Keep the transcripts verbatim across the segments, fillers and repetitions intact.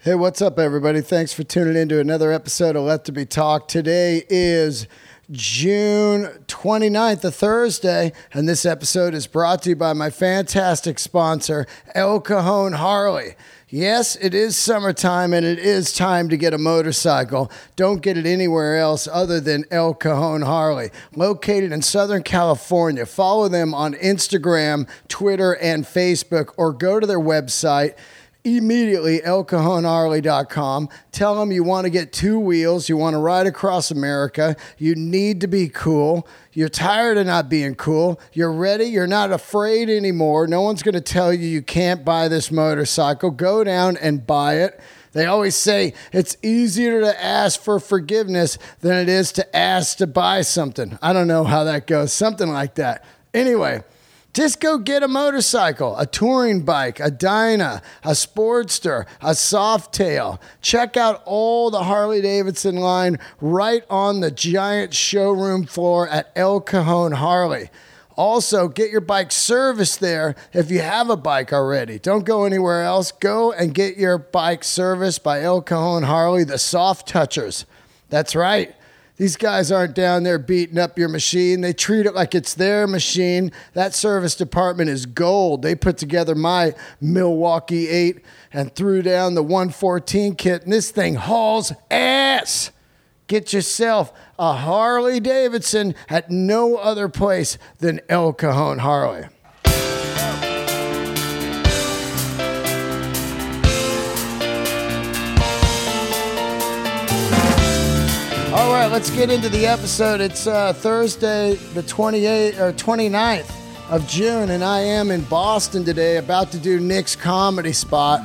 Hey, what's up, everybody? Thanks for tuning in to another episode of Let There Be Talk. Today is June twenty-ninth, a Thursday, and this episode is brought to you by my fantastic sponsor, El Cajon Harley. Yes, it is summertime, and it is time to get a motorcycle. Don't get it anywhere else other than El Cajon Harley. Located in Southern California. Follow them on Instagram, Twitter, and Facebook, or go to their website, immediately, el cajon harley dot com. Tell them you want to get two wheels. You want to ride across America. You need to be cool. You're tired of not being cool. You're ready. You're not afraid anymore. No one's going to tell you you can't buy this motorcycle. Go down and buy it. They always say it's easier to ask for forgiveness than it is to ask to buy something. I don't know how that goes. Something like that. Anyway, just go get a motorcycle, a touring bike, a Dyna, a Sportster, a Softail. Check out all the Harley-Davidson line right on the giant showroom floor at El Cajon Harley. Also, get your bike serviced there if you have a bike already. Don't go anywhere else. Go and get your bike serviced by El Cajon Harley, the soft touchers. That's right. These guys aren't down there beating up your machine. They treat it like it's their machine. That service department is gold. They put together my Milwaukee eight and threw down the one fourteen kit, and this thing hauls ass. Get yourself a Harley Davidson at no other place than El Cajon Harley. All right, let's get into the episode. It's uh, Thursday, the twenty-eighth or twenty-ninth of June, and I am in Boston today, about to do Nick's comedy spot.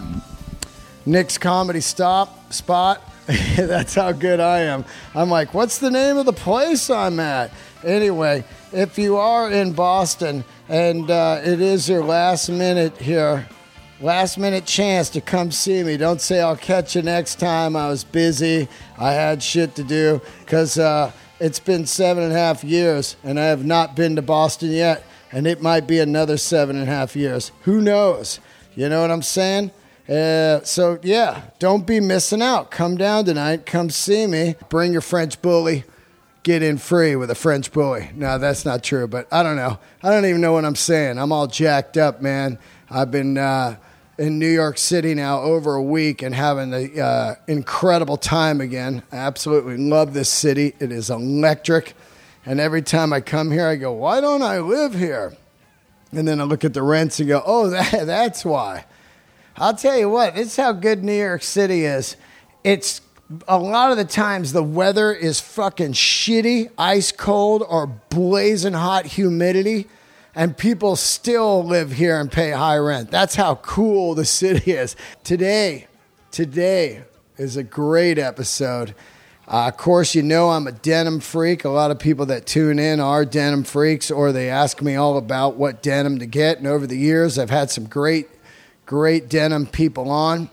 Nick's comedy stop spot. That's how good I am. I'm like, what's the name of the place I'm at? Anyway, if you are in Boston and uh, it is your last minute here, last minute chance to come see me. Don't say I'll catch you next time. I was busy. I had shit to do because uh, it's been seven and a half years and I have not been to Boston yet. And it might be another seven and a half years. Who knows? You know what I'm saying? Uh, so, yeah, don't be missing out. Come down tonight. Come see me. Bring your French bully. Get in free with a French bully. No, that's not true, but I don't know. I don't even know what I'm saying. I'm all jacked up, man. I've been uh, in New York City now over a week and having an uh, incredible time again. I absolutely love this city. It is electric. And every time I come here, I go, why don't I live here? And then I look at the rents and go, oh, that, that's why. I'll tell you what, this is how good New York City is. It's a lot of the times the weather is fucking shitty, ice cold, or blazing hot humidity, and people still live here and pay high rent. That's how cool the city is. Today, today is a great episode. Uh, of course, you know I'm a denim freak. A lot of people that tune in are denim freaks, or they ask me all about what denim to get. And over the years, I've had some great Great denim people on,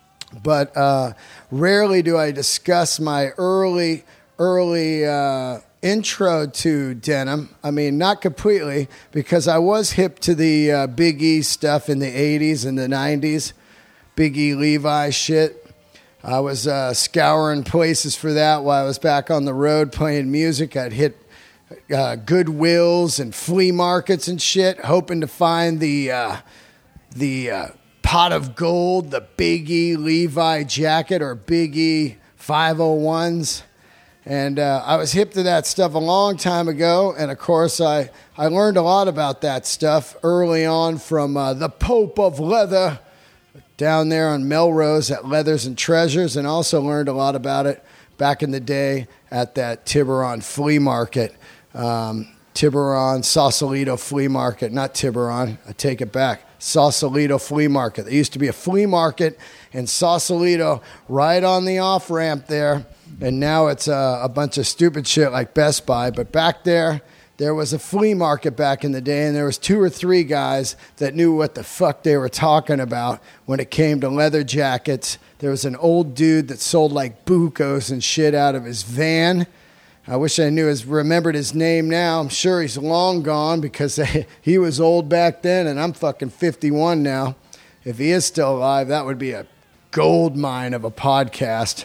but uh, rarely do I discuss my early, early uh, intro to denim. I mean, not completely, because I was hip to the uh, Big E stuff in the eighties and the nineties, Big E Levi shit. I was uh, scouring places for that while I was back on the road playing music. I'd hit uh, Goodwills and flea markets and shit, hoping to find the uh, the uh, pot of gold, the Big E Levi jacket or Big E five oh ones. And uh, I was hip to that stuff a long time ago. And, of course, I, I learned a lot about that stuff early on from uh, the Pope of Leather down there on Melrose at Leathers and Treasures, and also learned a lot about it back in the day at that Tiburon flea market. Um, Tiburon, Sausalito flea market, not Tiburon, I take it back. Sausalito flea market. There used to be a flea market in Sausalito right on the off-ramp there, and now it's a, a bunch of stupid shit like Best Buy. But back there, there was a flea market back in the day, and there was two or three guys that knew what the fuck they were talking about when it came to leather jackets. There was an old dude that sold like bucos and shit out of his van. I wish I knew his, remembered his name now. I'm sure he's long gone because he was old back then, and I'm fucking fifty-one now. If he is still alive, that would be a gold mine of a podcast.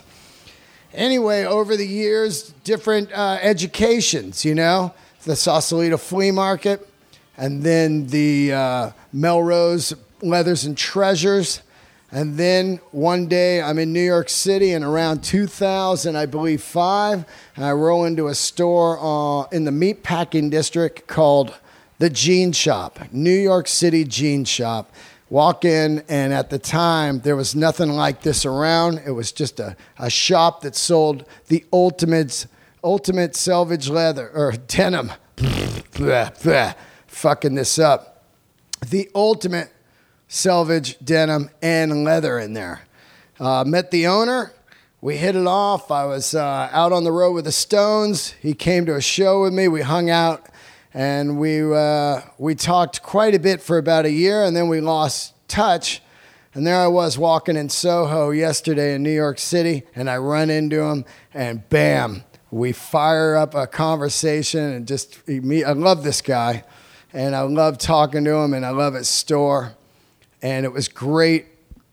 Anyway, over the years, different uh, educations, you know, the Sausalito Flea Market, and then the uh, Melrose Leathers and Treasures. And then one day I'm in New York City, and around two thousand, I believe, five, and I roll into a store uh, in the meatpacking district called the Jean Shop, New York City Jean Shop. Walk in, and at the time, there was nothing like this around. It was just a, a shop that sold the ultimate, ultimate selvage leather, or denim. blah, blah, fucking this up. The ultimate selvage denim and leather in there. Uh, met the owner. We hit it off. I was uh, out on the road with the Stones. He came to a show with me. We hung out. And we uh, we talked quite a bit for about a year, and then we lost touch. And there I was walking in Soho yesterday in New York City, and I run into him, and bam, we fire up a conversation, and just I love this guy, and I love talking to him, and I love his store, and it was great,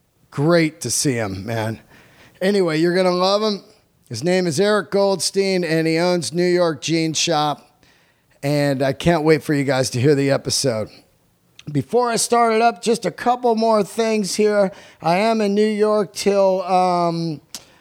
great to see him, man. Anyway, you're gonna love him. His name is Eric Goldstein, and he owns New York Jean Shop. And I can't wait for you guys to hear the episode. Before I start it up, just a couple more things here. I am in New York till um,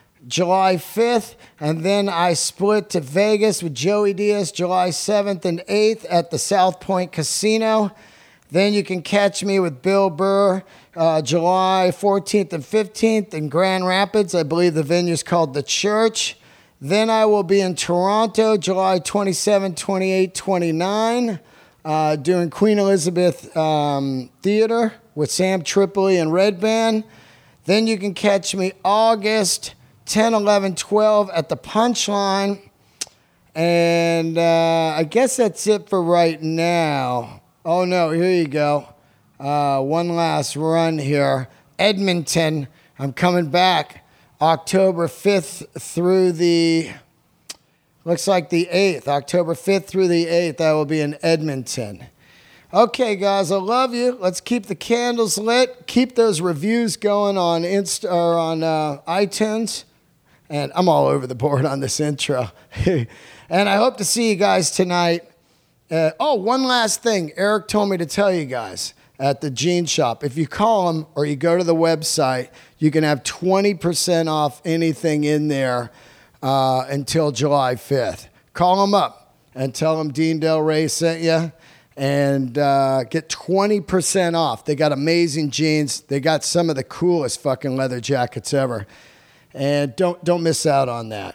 July fifth, and then I split to Vegas with Joey Diaz July seventh and eighth at the South Point Casino. Then you can catch me with Bill Burr uh, July fourteenth and fifteenth in Grand Rapids. I believe the venue's called The Church. Then I will be in Toronto, July twenty-seventh, twenty-eighth, twenty-ninth, uh, doing Queen Elizabeth um, Theater with Sam Tripoli and Red Band. Then you can catch me August tenth, eleventh, twelfth at the Punchline. And uh, I guess that's it for right now. Oh, no, here you go. Uh, one last run here. Edmonton, I'm coming back. October fifth through the, looks like the eighth. October fifth through the eighth, I will be in Edmonton. Okay, guys, I love you. Let's keep the candles lit. Keep those reviews going on Insta or on uh, iTunes. And I'm all over the board on this intro. And I hope to see you guys tonight. Uh, oh, one last thing. Eric told me to tell you guys. At the Jean Shop. If you call them or you go to the website, you can have twenty percent off anything in there uh, until July fifth. Call them up and tell them Dean Del Rey sent you and uh, get twenty percent off. They got amazing jeans. They got some of the coolest fucking leather jackets ever. And don't, don't miss out on that.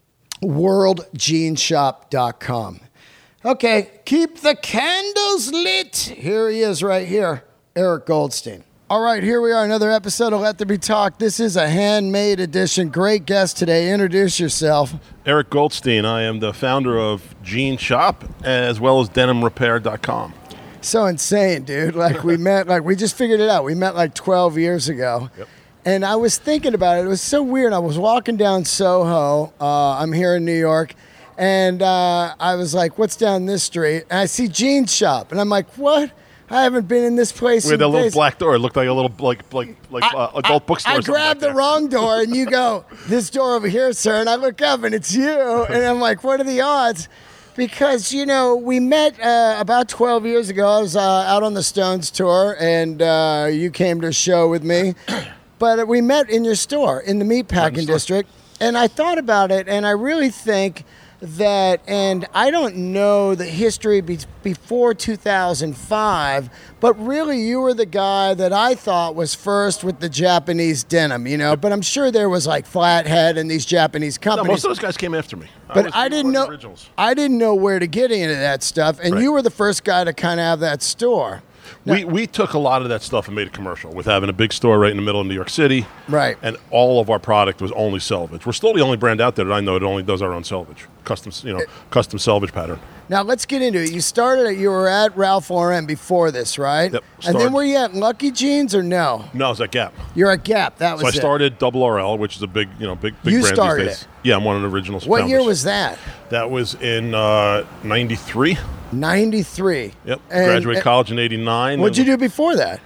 world jean shop dot com. Okay, keep the candles lit. Here he is right here, Eric Goldstein. All right, here we are, another episode of Let There Be Talk. This is a handmade edition. Great guest today. Introduce yourself. Eric Goldstein. I am the founder of Jean Shop as well as denim repair dot com. So insane, dude. Like we met, like we just figured it out. We met like twelve years ago. Yep. And I was thinking about it. It was so weird. I was walking down Soho. Uh, I'm here in New York. And uh, I was like, what's down this street? And I see Jean Shop. And I'm like, what? I haven't been in this place. We had in that little days. black door. It looked like a little like like like I, uh, adult I, bookstore. I grabbed the wrong door, and you go, this door over here, sir. And I look up, and it's you. And I'm like, what are the odds? Because, you know, we met uh, about twelve years ago. I was uh, out on the Stones tour, and uh, you came to a show with me. But we met in your store, in the meatpacking district. And I thought about it, and I really think that, and I don't know the history be, before two thousand five, but really you were the guy that I thought was first with the Japanese denim, you know, but I'm sure there was like Flathead and these Japanese companies. No, most of those guys came after me. But I, I didn't know, originals. I didn't know where to get into that stuff, and right. You were the first guy to kind of have that store. Now, we we took a lot of that stuff and made a commercial with having a big store right in the middle of New York City. Right. And all of our product was only selvage. We're still the only brand out there that I know that only does our own selvage. Custom, you know, it, custom selvage pattern. Now, let's get into it. You started, you were at Ralph Lauren before this, right? Yep. And then were you at Lucky Jeans or no? No, I was at Gap. You're at Gap. That was so I it. started Double R L, which is a big, you know, big, big you brand started these days. It. Yeah, I'm one of the original What founders. year was that? That was in uh, ninety-three. ninety-three. Yep. And, Graduated and, college in eighty-nine. What'd you do before that?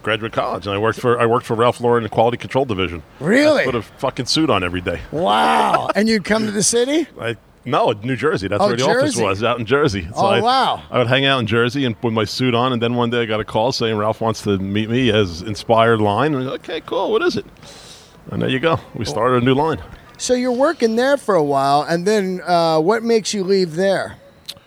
graduate college, and I worked for I worked for Ralph Lauren in the quality control division. Really? I put a fucking suit on every day. Wow. And you'd come to the city? I no, New Jersey. That's Oh, where the Jersey. office was, out in Jersey. So Oh, I, wow. I would hang out in Jersey and with my suit on, and then one day I got a call saying Ralph wants to meet me as Inspired line. And I was like, okay, cool. What is it? And there you go. We started a new line. So you're working there for a while, and then uh, what makes you leave there?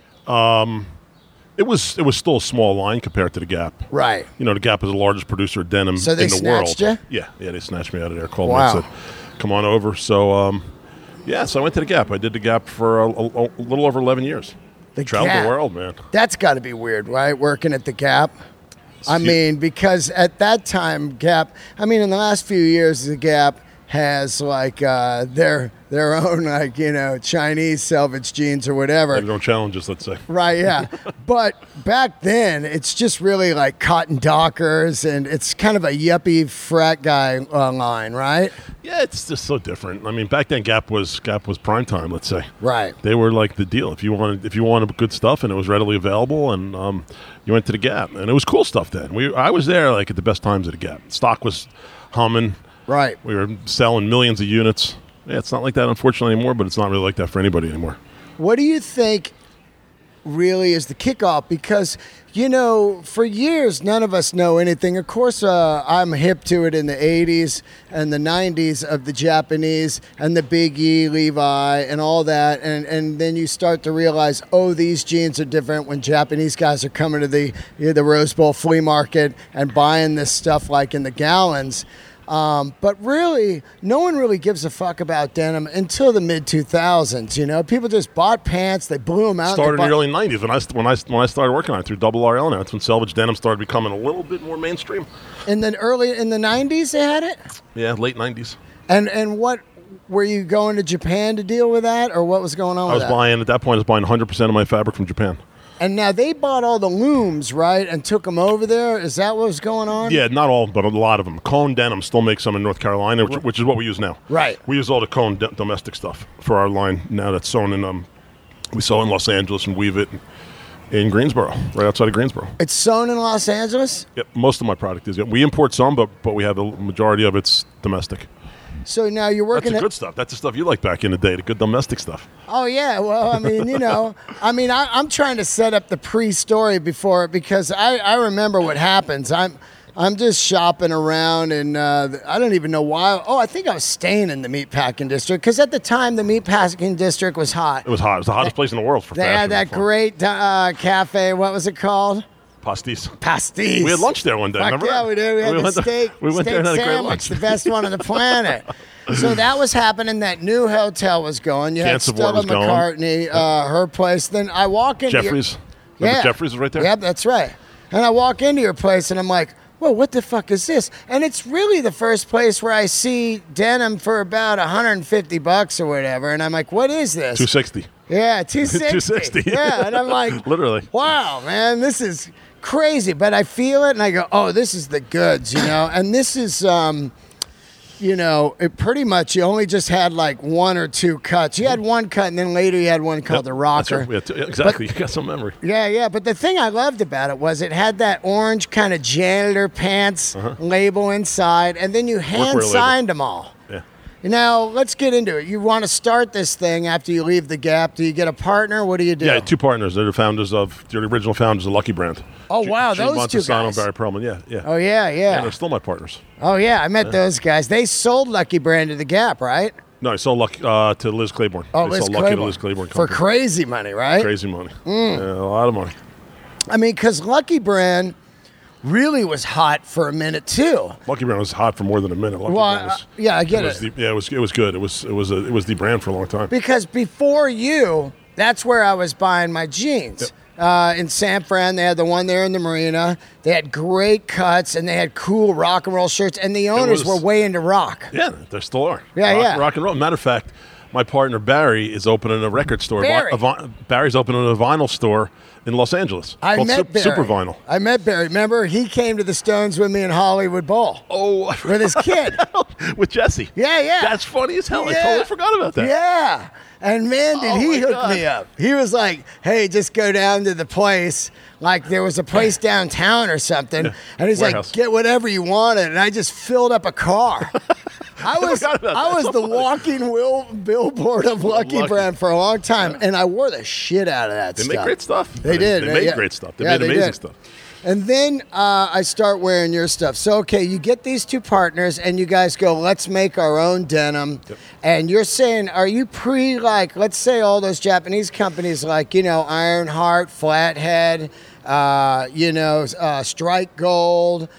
It was it was still a small line compared to the Gap. Right. You know, the Gap is the largest producer of denim So they in the world. snatched ya? Yeah, yeah, they snatched me out of there. Called Wow. me and said, "Come on over." So, um, yeah, so I went to the Gap. I did the Gap for a, a, a little over eleven years. The Traveled Gap. the world, man. That's got to be weird, right? Working at the Gap. I Hu- mean, because at that time, Gap. I mean, in the last few years, the Gap has like uh, their their own like you know Chinese selvage jeans or whatever. Their own challenges, let's say. Right, yeah. But back then, it's just really like Cotton Dockers, and it's kind of a yuppie frat guy uh, line, right? Yeah, it's just so different. I mean, back then Gap was Gap was prime time, let's say. Right. They were like the deal. If you wanted if you wanted good stuff and it was readily available, and um, you went to the Gap, and it was cool stuff then. We I was there like at the best times at the Gap. Stock was humming. Right. We were selling millions of units. Yeah, it's not like that, unfortunately, anymore, but it's not really like that for anybody anymore. What do you think really is the kickoff? Because, you know, for years, none of us know anything. Of course, uh, I'm hip to it in the eighties and the nineties of the Japanese and the Big E, Levi, and all that. And, and then you start to realize, oh, these jeans are different when Japanese guys are coming to the, you know, the Rose Bowl flea market and buying this stuff like in the gallons. Um, but really, no one really gives a fuck about denim until the mid two thousands. You know, people just bought pants, they blew them out. Started in they the bought- early nineties when I st- when I when I started working on it through Double R L. Now that's when selvage denim started becoming a little bit more mainstream. And then early in the nineties, they had it. Yeah, late nineties. And and what were you going to Japan to deal with that, or what was going on I with was that? buying at that point. I was buying one hundred percent of my fabric from Japan. And now they bought all the looms, right, and took them over there. Is that what was going on? Yeah, not all, but a lot of them. Cone Denim still makes some in North Carolina, which, which is what we use now. Right. We use all the Cone d- domestic stuff for our line now. That's sewn in. Um, we sew in Los Angeles and weave it in Greensboro, right outside of Greensboro. It's sewn in Los Angeles. Yep, most of my product is. We import some, but but we have the majority of it's domestic. So now you're That's working the at. good stuff. That's the stuff you like back in the day, the good domestic stuff. Oh yeah, well, I mean, you know, I mean, I, I'm trying to set up the pre-story before because I, I remember what happens. I'm I'm just shopping around, and uh, I don't even know why. Oh, I think I was staying in the meatpacking district because at the time the meatpacking district was hot. It was hot. It was the hottest place in the world for They fashion. had that and fun. great uh, cafe. What was it called? Pastis. Pastis. We had lunch there one day. Fuck Remember? yeah, we did. We had the went there- steak, we went steak there and had a great sandwich, lunch. the best one on the planet. So that was happening. That new hotel was going. You had Cancer Board Stella was going. McCartney, uh, her place. Then I walk into your- Jeffries. Remember Yeah. Jeffries was right there? Yep, that's right. And I walk into your place and I'm like, whoa, what the fuck is this? And it's really the first place where I see denim for about one hundred fifty bucks or whatever. And I'm like, what is this? two sixty. Yeah, two sixty. two sixty. Yeah, and I'm like, Literally. wow, man, this is crazy. But I feel it and I go, oh, this is the goods, you know? And this is, um, you know, it pretty much, you only just had like one or two cuts. You had one cut and then later you had one called the That's rocker. right. We had two- yeah, exactly. you got some memory. Yeah, yeah, but the thing I loved about it was it had that orange kind of janitor pants label inside, and then you hand label. signed them all. Yeah. Now, let's get into it. You want to start this thing after you leave the Gap. Do you get a partner? What do you do? Yeah, two partners. They're the founders of, they're the original founders of Lucky Brand. Oh, G- wow, Gene those two Montesano guys. and Barry Perlman. Yeah, yeah. Oh, yeah, Yeah, yeah. they're still my partners. Oh, yeah, I met those guys. They sold Lucky Brand to the Gap, right? No, I sold Lucky uh, to Liz Claiborne. Oh, they Liz sold Lucky Claiborne. to Liz Claiborne For Company. crazy money, right? Crazy money. Mm. Yeah, a lot of money. I mean, because Lucky Brand really was hot for a minute, too. Lucky Brand was hot for more than a minute. Lucky Well, Brand was, uh, yeah, I get was it. The, yeah, it was it was good. It was it was a, it was the brand for a long time. Because before you, that's where I was buying my jeans. Yep. Uh, in San Fran, they had the one there in the marina. They had great cuts, and they had cool rock and roll shirts, and the owners was- were way into rock. Yeah, there still are. Yeah, rock, yeah. Rock and roll. Matter of fact, my partner Barry is opening a record store. Barry. A vi- Barry's opening a vinyl store in Los Angeles I called met Sup- Barry. Super Vinyl. I met Barry. Remember, he came to the Stones with me in Hollywood Bowl Oh, with his kid. with Jesse. Yeah, yeah. That's funny as hell. I Yeah. totally forgot about that. Yeah. And man, did Oh, he my hook God. me up. He was like, hey, just go down to the place. Like there was a place downtown or something. And he's Warehouse. like, get whatever you wanted. And I just filled up a car. I was forgot about I that. was So the funny. walking will, billboard of Lucky, Lucky. Brand for a long time. And I wore the shit out of that They stuff. make great stuff. They I mean, did. They made yeah. great stuff. They Yeah, made they amazing did. stuff. And then uh, I start wearing your stuff. So, okay, you get these two partners and you guys go, let's make our own denim. Yep. And you're saying, are you pre, like, let's say all those Japanese companies like, you know, Ironheart, Flathead, uh, you know, uh, Strike Gold,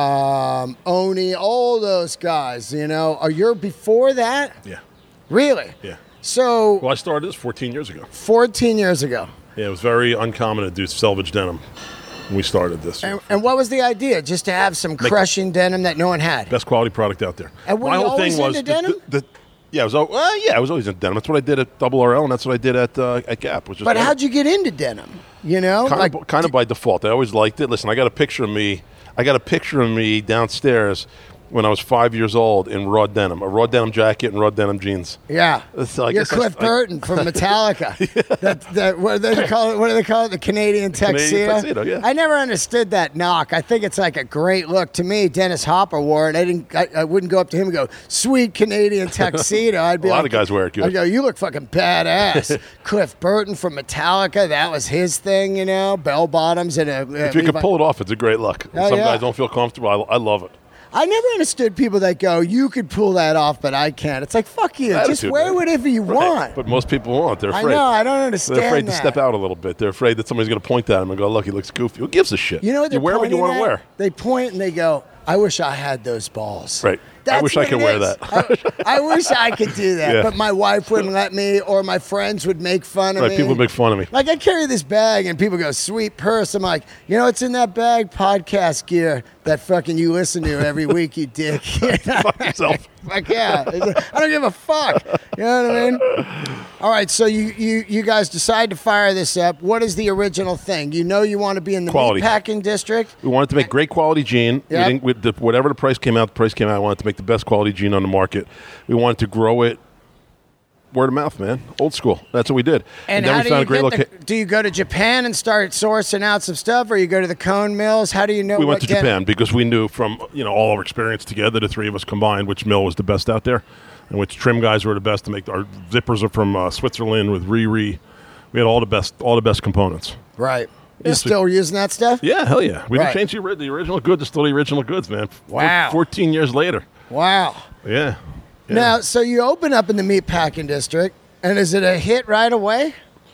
um, Oni, all those guys, you know, are you before that? Yeah. Really? Yeah. So, Well, I started this fourteen years ago. fourteen years ago. Yeah, it was very uncommon to do selvage denim when we started this. And, and what was the idea? Just to have some crushing denim that no one had? Best quality product out there. And were My you whole always thing was into the- denim? the- the- yeah, I was. al- Well, yeah, I was always in denim. That's what I did at Double R L, and that's what I did at uh, at Gap. Which is But how'd you get into denim? You know, kind like of kind of by default. I always liked it. Listen, I got a picture of me. I got a picture of me downstairs when I was five years old in raw denim, a raw denim jacket and raw denim jeans. yeah, So I you're guess I- Cliff I- Burton from Metallica. that, that, what do they call it? What do they call it? The Canadian tuxedo. Canadian tuxedo, yeah. I never understood that knock. I think it's like a great look to me. Dennis Hopper wore it. I didn't. I, I wouldn't go up to him and go, "Sweet Canadian tuxedo." I'd be A lot like, of guys wear it, good. I'd go, "You look fucking badass." Cliff Burton from Metallica. That was his thing, you know. Bell bottoms and a. If you can pull it off, it's a great look. Oh, Some yeah. guys don't feel comfortable. I, I love it. I never understood people that go, you could pull that off, but I can't. It's like, fuck you. Just Attitude, wear man. whatever you Right. want. But most people won't. They're I afraid. know. I don't understand They're afraid that. to step out a little bit. They're afraid that somebody's going to point at them and go, "Look, he looks goofy." Who gives a shit? You know what You they're wear what you pointing want to at? wear. They point and they go, I wish I had those balls. Right. I That's wish I what could it wear is. that. I, I wish I could do that, Yeah. but my wife wouldn't let me, or my friends would make fun of Right, me. people would make fun of me. Like I carry this bag, and people go, "Sweet purse." I'm like, you know, what's in that bag? Podcast gear that fucking you listen to every week, you dick. Fuck yourself. Fuck yeah! I don't give a fuck. You know what I mean? All right, so you you you guys decide to fire this up. What is the original thing? You know, you want to be in the Quality. meatpacking district. We wanted to make great quality jean. Yep. We didn't, with the, whatever the price came out, the price came out. I wanted to make the best quality jean on the market. We wanted to grow it word of mouth, man. Old school. That's what we did. And, then how we do found you a great get the, location. do you go to Japan and start sourcing out some stuff, or you go to the cone mills? How do you know? We what went to get- Japan because we knew from you know all our experience together, the three of us combined, which mill was the best out there, and which trim guys were the best to make. Our zippers are from uh, Switzerland with Riri. We had all the best, all the best components. Right. You're Yes, we- still using that stuff? Yeah, hell yeah. We Right. didn't change the, ori- the original goods. It's still the original goods, man. Four- Wow. fourteen years later. Wow. Yeah. yeah. Now, so you open up in the meatpacking district, and is it a hit right away?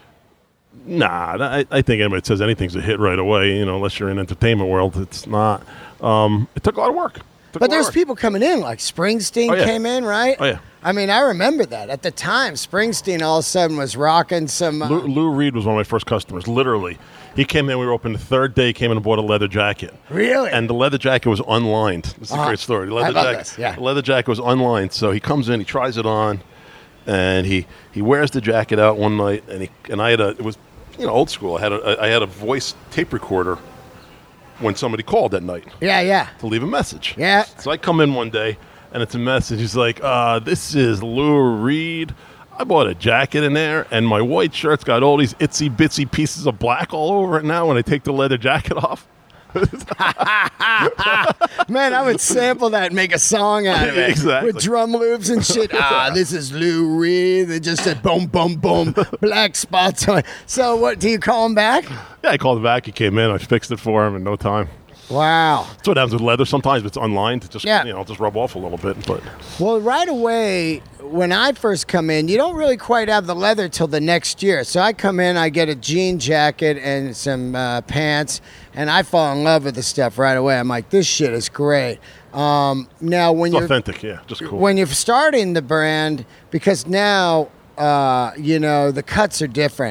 Nah, I, I think anybody that says anything's a hit right away, you know, unless you're in entertainment world, it's not. Um, it took a lot of work. Took a But lot of there's work. people coming in, like Springsteen Oh, yeah. came in, right? Oh, yeah. I mean, I remember that. At the time, Springsteen all of a sudden was rocking some... Uh, Lou, Lou Reed was one of my first customers, literally. He came in, we were open the third day, came in and bought a leather jacket. Really? And the leather jacket was unlined. This is Uh-huh. a great story. The I leather love jacket, this, yeah. the leather jacket was unlined. So he comes in, he tries it on, and he, he wears the jacket out one night, and he and I had a, it was, you know, old school. I had a, I had a voice tape recorder when somebody called that night yeah, yeah. to leave a message. Yeah. So I come in one day, and it's a message. He's like, uh, this is Lou Reed. I bought a jacket in there, and my white shirt's got all these itsy bitsy pieces of black all over it now when I take the leather jacket off. Man, I would sample that and make a song out of it. Exactly. With drum loops and shit. Ah, this is Lou Reed. They just said boom, boom, boom, black spots on it. So what, do you call him back? Yeah, I called him back. He came in. I fixed it for him in no time. Wow. That's what happens with leather. Sometimes it's unlined. It just, Yeah. you know, just rub off a little bit. But Well, right away, when I first come in, you don't really quite have the leather till the next year. So I come in, I get a jean jacket and some uh, pants, and I fall in love with the stuff right away. I'm like, this shit is great. Um, now, when it's you're authentic. Yeah, just cool. when you're starting the brand, because now, uh, you know, the cuts are different.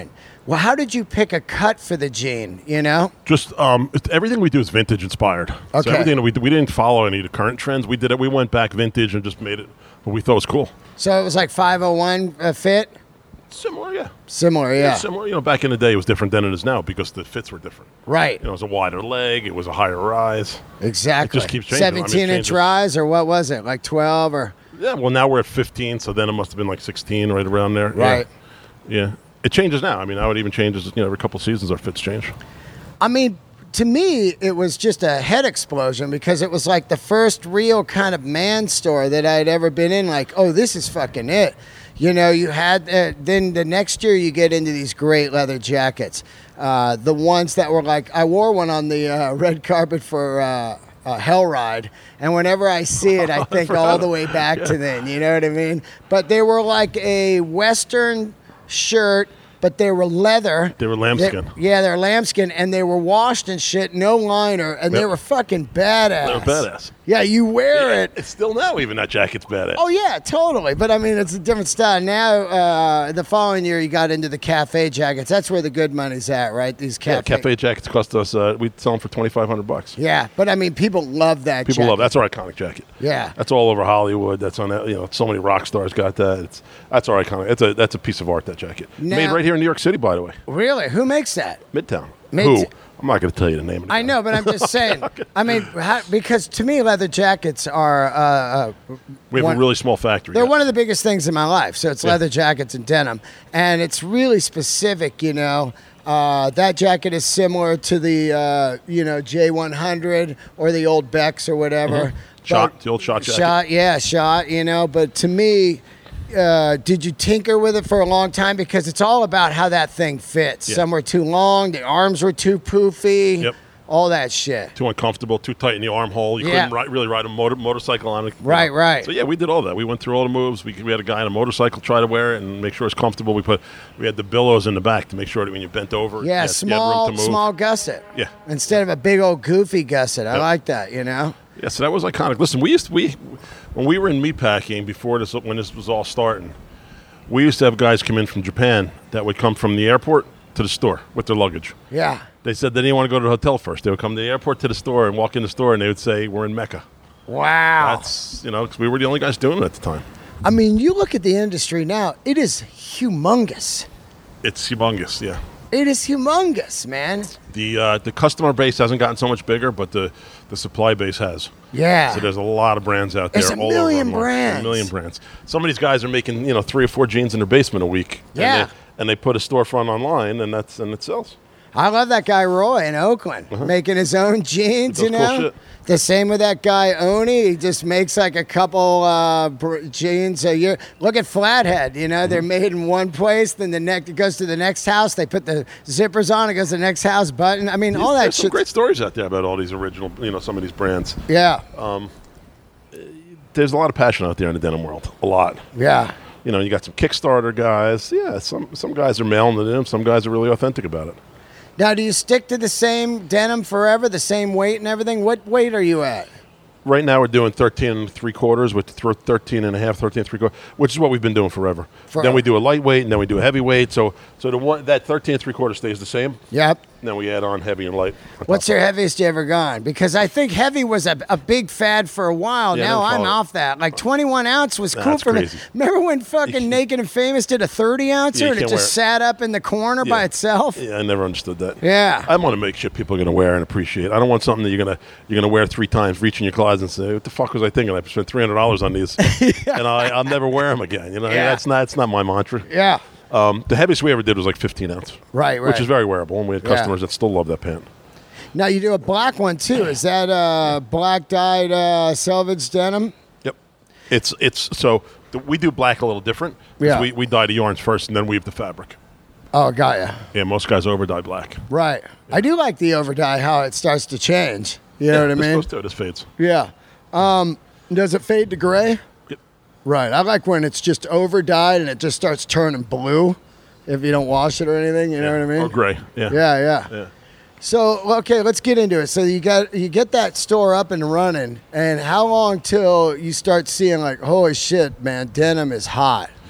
Well, how did you pick a cut for the jean, you know? Just um, it, everything we do is vintage inspired. Okay. So everything that we we didn't follow any of the current trends. We did it. We went back vintage and just made it what we thought was cool. So it was like five oh one uh, fit? Similar, yeah. Similar, yeah. Similar. You know, back in the day, it was different than it is now because the fits were different. Right. You know, it was a wider leg. It was a higher rise. Exactly. It just keeps changing. I mean, it seventeen inch changes. rise, or what was it? Like twelve or? Yeah. Well, now we're at fifteen, so then it must have been like sixteen, right around there. Right. Yeah. yeah. It changes now. I mean, now it even changes. You know, every couple of seasons, our fits change. I mean, to me, it was just a head explosion because it was like the first real kind of man store that I'd ever been in. Like, oh, this is fucking it. You know, you had, uh, then the next year you get into these great leather jackets. Uh, the ones that were like, I wore one on the uh, red carpet for uh, uh, Hell Ride. And whenever I see it, I think all the way back yeah. to then. You know what I mean? But they were like a Western shirt, but they were leather. They were lambskin. They, yeah, they're lambskin, and they were washed and shit, no liner, and yep. they were fucking badass. They were badass. Yeah, you wear yeah, it. It's still now, even that jacket's badass. Oh, yeah, totally. But, I mean, it's a different style. Now, uh, the following year, you got into the cafe jackets. That's where the good money's at, right? These cafe. Yeah, cafe jackets cost us, uh, we sell them for twenty-five hundred bucks. Yeah, but, I mean, people love that People jacket. love That's our iconic jacket. Yeah. That's all over Hollywood. That's on that. You know, so many rock stars got that. It's That's our iconic. It's a, that's a piece of art, that jacket. Now, made right here in New York City, by the way. Really? Who makes that? Midtown. Mid- Who? I'm not going to tell you the name of the I know, but I'm just saying. okay. I mean, how, because to me, leather jackets are. Uh, uh, we have one, a really small factory. They're yeah. one of the biggest things in my life. So it's yeah. leather jackets and denim, and it's really specific. You know, uh, that jacket is similar to the uh, you know J one hundred or the old Becks or whatever. Mm-hmm. Shot, the old shot jacket. Shot, yeah, shot. You know, but to me. Uh, did you tinker with it for a long time? Because it's all about how that thing fits. Yeah. Some were too long, the arms were too poofy, yep. all that shit. Too uncomfortable, too tight in the armhole. You yeah. couldn't ri- really ride a motor- motorcycle on it. Right, know. right. So yeah, we did all that. We went through all the moves. We, we had a guy on a motorcycle try to wear it and make sure it's comfortable. We put we had the billows in the back to make sure that when you bent over, yeah, you had, small, you had room to move. small gusset. Yeah, instead of a big old goofy gusset. I yep. like that. You know. Yeah, so that was iconic. Listen, we used to, we when we were in meatpacking before this when this was all starting. We used to have guys come in from Japan that would come from the airport to the store with their luggage. Yeah. They said they didn't want to go to the hotel first. They would come to the airport to the store and walk in the store, and they would say, we're in Mecca. Wow. That's, you know, because we were the only guys doing it at the time. I mean, you look at the industry now, it is humongous. It's humongous, yeah. It is humongous, man. The uh, the customer base hasn't gotten so much bigger, but the, the supply base has. Yeah. So there's a lot of brands out there. There's a all million over brands. A million brands. Some of these guys are making, you know, three or four jeans in their basement a week. Yeah. And they, and they put a storefront online, and that's and it sells. I love that guy Roy in Oakland, uh-huh. making his own jeans, you know? Cool shit. The same with that guy Oni. He just makes like a couple uh, br- jeans a year. Look at Flathead, you know? Mm-hmm. They're made in one place, then the next it goes to the next house. They put the zippers on, it goes to the next house button. I mean, there's, all that there's shit. Some great stories out there about all these original, you know, some of these brands. Yeah. Um, there's a lot of passion out there in the denim world. A lot. Yeah. You know, you got some Kickstarter guys. Yeah, some some guys are mailing it in. Some guys are really authentic about it. Now, do you stick to the same denim forever, the same weight and everything? What weight are you at? Right now we're doing thirteen and three quarters with th- thirteen and a half, thirteen and three quarters, which is what we've been doing forever. forever. Then we do a lightweight, and then we do a heavyweight. So so the one that thirteen and three quarters stays the same. Yep. And then we add on heavy and light. What's your heaviest you ever gone? Because I think heavy was a, a big fad for a while. Yeah, now I'm it. off that. Like twenty-one ounce was Nah, cool that's for crazy. me. Remember when fucking Naked and Famous did a thirty ouncer Yeah, you and it can't just wear it. sat up in the corner Yeah. by itself? Yeah, I never understood that. Yeah. I want to make shit people are going to wear and appreciate. I don't want something that you're gonna you're gonna wear three times, reach in your closet and say, "What the fuck was I thinking? I spent three hundred dollars on these, yeah. and I, I'll never wear them again." You know, Yeah. that's not that's not my mantra. Yeah. Um, the heaviest we ever did was like fifteen ounce, Right, right. which is very wearable, and we had Yeah. customers that still love that pant. Now you do a black one too. Is that uh, black dyed uh, selvage denim? Yep, it's it's so th- we do black a little different. 'Cause Yeah. we we dye the yarns first and then weave the fabric. Oh, got ya. Yeah, most guys over dye black. Right. I do like the over dye, how it starts to change. You know yeah, what I this mean? goes to it. This fades. Yeah. Um, does it fade to gray? Yep. Right. I like when it's just over dyed and it just starts turning blue if you don't wash it or anything. You know what I mean? Or gray. Yeah. Yeah, yeah. Yeah. So, okay, let's get into it. So you got you get that store up and running, and how long till you start seeing like, holy shit, man, denim is hot?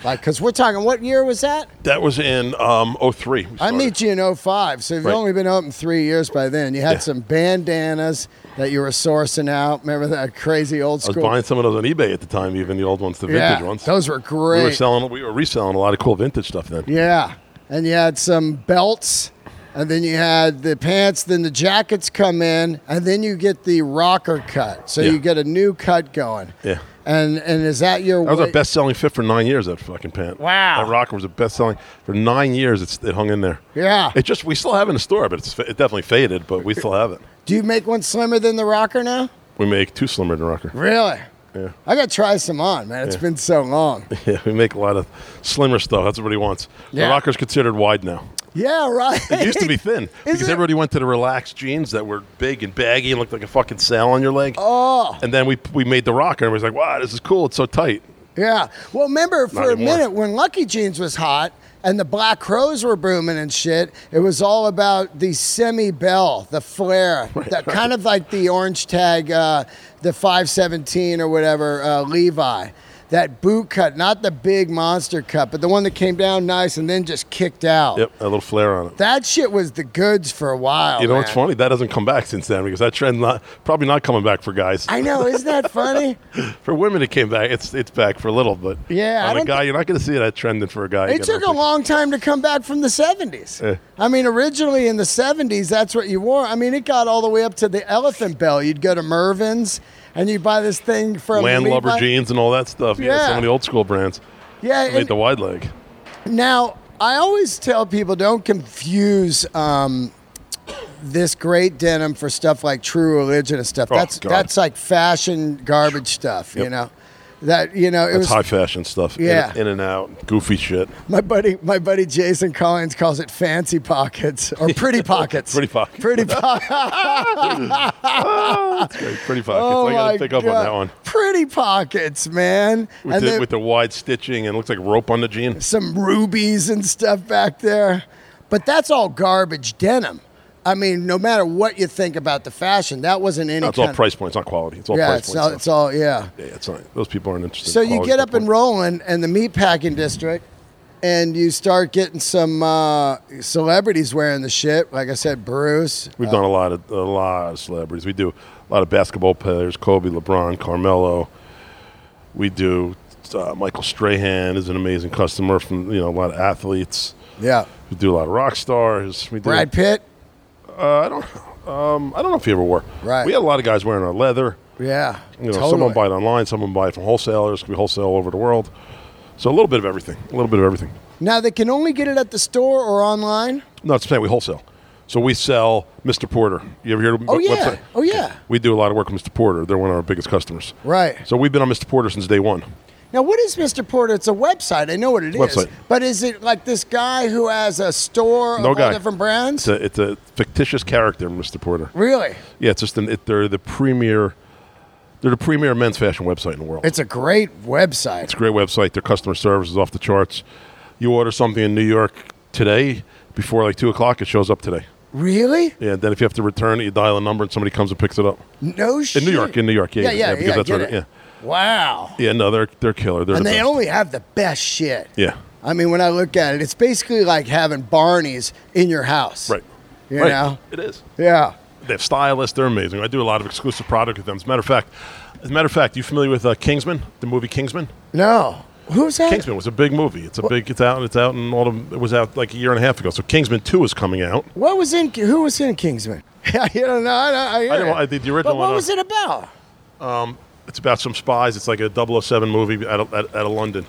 Like, because we're talking, what year was that? That was in um, oh three. I meet you in oh five, so you've Right. only been open three years by then. You had Yeah. some bandanas that you were sourcing out. Remember that crazy old I was school? buying some of those on eBay at the time, even the old ones, the yeah, vintage ones. those were great. We were selling, we were reselling a lot of cool vintage stuff then. Yeah, and you had some belts, and then you had the pants, then the jackets come in, and then you get the rocker cut. So Yeah. you get a new cut going. Yeah. And and is that your That was way- our best-selling fit for nine years. That fucking pant. Wow. That rocker was the best-selling for nine years. It's, it hung in there. Yeah. It just we still have it in the store, but it's fa- it definitely faded. But we still have it. Do you make one slimmer than the rocker now? We make two slimmer than rocker. Really? Yeah. I got to try some on, man. It's Yeah. been so long. Yeah, we make a lot of slimmer stuff. That's what he wants. Yeah. The rocker's considered wide now. Yeah, right. It used to be thin because it? everybody went to the relaxed jeans that were big and baggy and looked like a fucking sail on your leg. Oh, And then we we made the rocker and it was like, wow, this is cool. It's so tight. yeah. Well, remember for Not a anymore. minute when Lucky Jeans was hot and the Black Crows were booming and shit, it was all about the semi-bell, the flare, that kind of like the orange tag, uh, the five seventeen or whatever, uh, Levi. That boot cut, not the big monster cut, but the one that came down nice and then just kicked out. Yep, a little flare on it. That shit was the goods for a while. You know man. what's funny? That doesn't come back since then because that trend not probably not coming back for guys. I know, isn't that funny? For women, it came back. It's it's back for a little, but Yeah, I on a don't guy, you're not going to see that trending for a guy. You It gotta took a pick- long time to come back from the seventies. Yeah. I mean, originally in the seventies, that's what you wore. I mean, it got all the way up to the elephant bell. You'd go to Mervin's and you'd buy this thing from landlubber Levi. jeans and all that stuff. Yeah, Yeah. some of the old school brands. Yeah, Made and the wide leg. now I always tell people don't confuse um, this great denim for stuff like True Religion and stuff. Oh, that's God. that's like fashion garbage stuff, you Yep. know. That you know, it That's was high fashion stuff. In- Yeah. In, and out, goofy shit. My buddy, my buddy Jason Collins calls it fancy pockets or pretty pockets. Pretty pockets. Pretty pockets. That's great. Pretty pockets. Oh I got my to pick up God. on that one. Pretty pockets, man. With, and the, then with the wide stitching and it looks like rope on the jean. some rubies and stuff back there. But that's all garbage denim. I mean, no matter what you think about the fashion, that wasn't any No, it's kind all price point. It's not quality. It's all Yeah, price it's point all, stuff. it's all, yeah. Yeah, it's not. Those people aren't interested. So in you quality get stuff. up and rolling in the meatpacking district, and you start getting some uh, celebrities wearing the shit. Like I said, Bruce. We've done a lot of a lot of celebrities. We do a lot of basketball players: Kobe, LeBron, Carmelo. We do uh, Michael Strahan is an amazing customer from you know a lot of athletes. Yeah. We do a lot of rock stars. We do. Brad Pitt. Uh, I don't. Um, I don't know if he ever wore. Right. We had a lot of guys wearing our leather. Yeah. You know, totally. someone buy it online, someone buy it from wholesalers. We wholesale all over the world. So a little bit of everything. A little bit of everything. Now they can only get it at the store or online. No, it's the same. We wholesale. So we sell Mister Porter. You ever hear of Oh the yeah. website? Oh yeah. We do a lot of work with Mister Porter. They're one of our biggest customers. Right. So we've been on Mister Porter since day one. Now what is Mister Porter? It's a website. I know what it is. Website. But is it like this guy who has a store No of guy. all different brands? It's a, it's a fictitious character, Mister Porter. Really? Yeah, it's just an, it, they're the premier. They're the premier men's fashion website in the world. It's a great website. It's a great website. Their customer service is off the charts. You order something in New York today before like two o'clock, it shows up today. Really? Yeah. Then if you have to return it, you dial a number and somebody comes and picks it up. No shit. In New York, in New York, yeah, Yeah, yeah, because yeah. that's get where, it. yeah, Wow. yeah. No, they're they're killer. They're And the they best. only have the best shit. yeah, I mean, when I look at it, it's basically like having Barney's in your house. right. You right. know? It is. Yeah. They have stylists. They're amazing. I do a lot of exclusive product with them. As a matter of fact, as a matter of fact, you familiar with uh, Kingsman, the movie Kingsman? No. Who's that? Kingsman was a big movie. It's a big. It's out. It's out, and all of it was out like a year and a half ago. So Kingsman Two is coming out. What was in? Who was in Kingsman? Yeah, you don't know. I, don't, I, hear I don't know. it. I think the original But what one, uh, was it about? It's about some spies. It's like a double oh seven movie out of, out, out of London.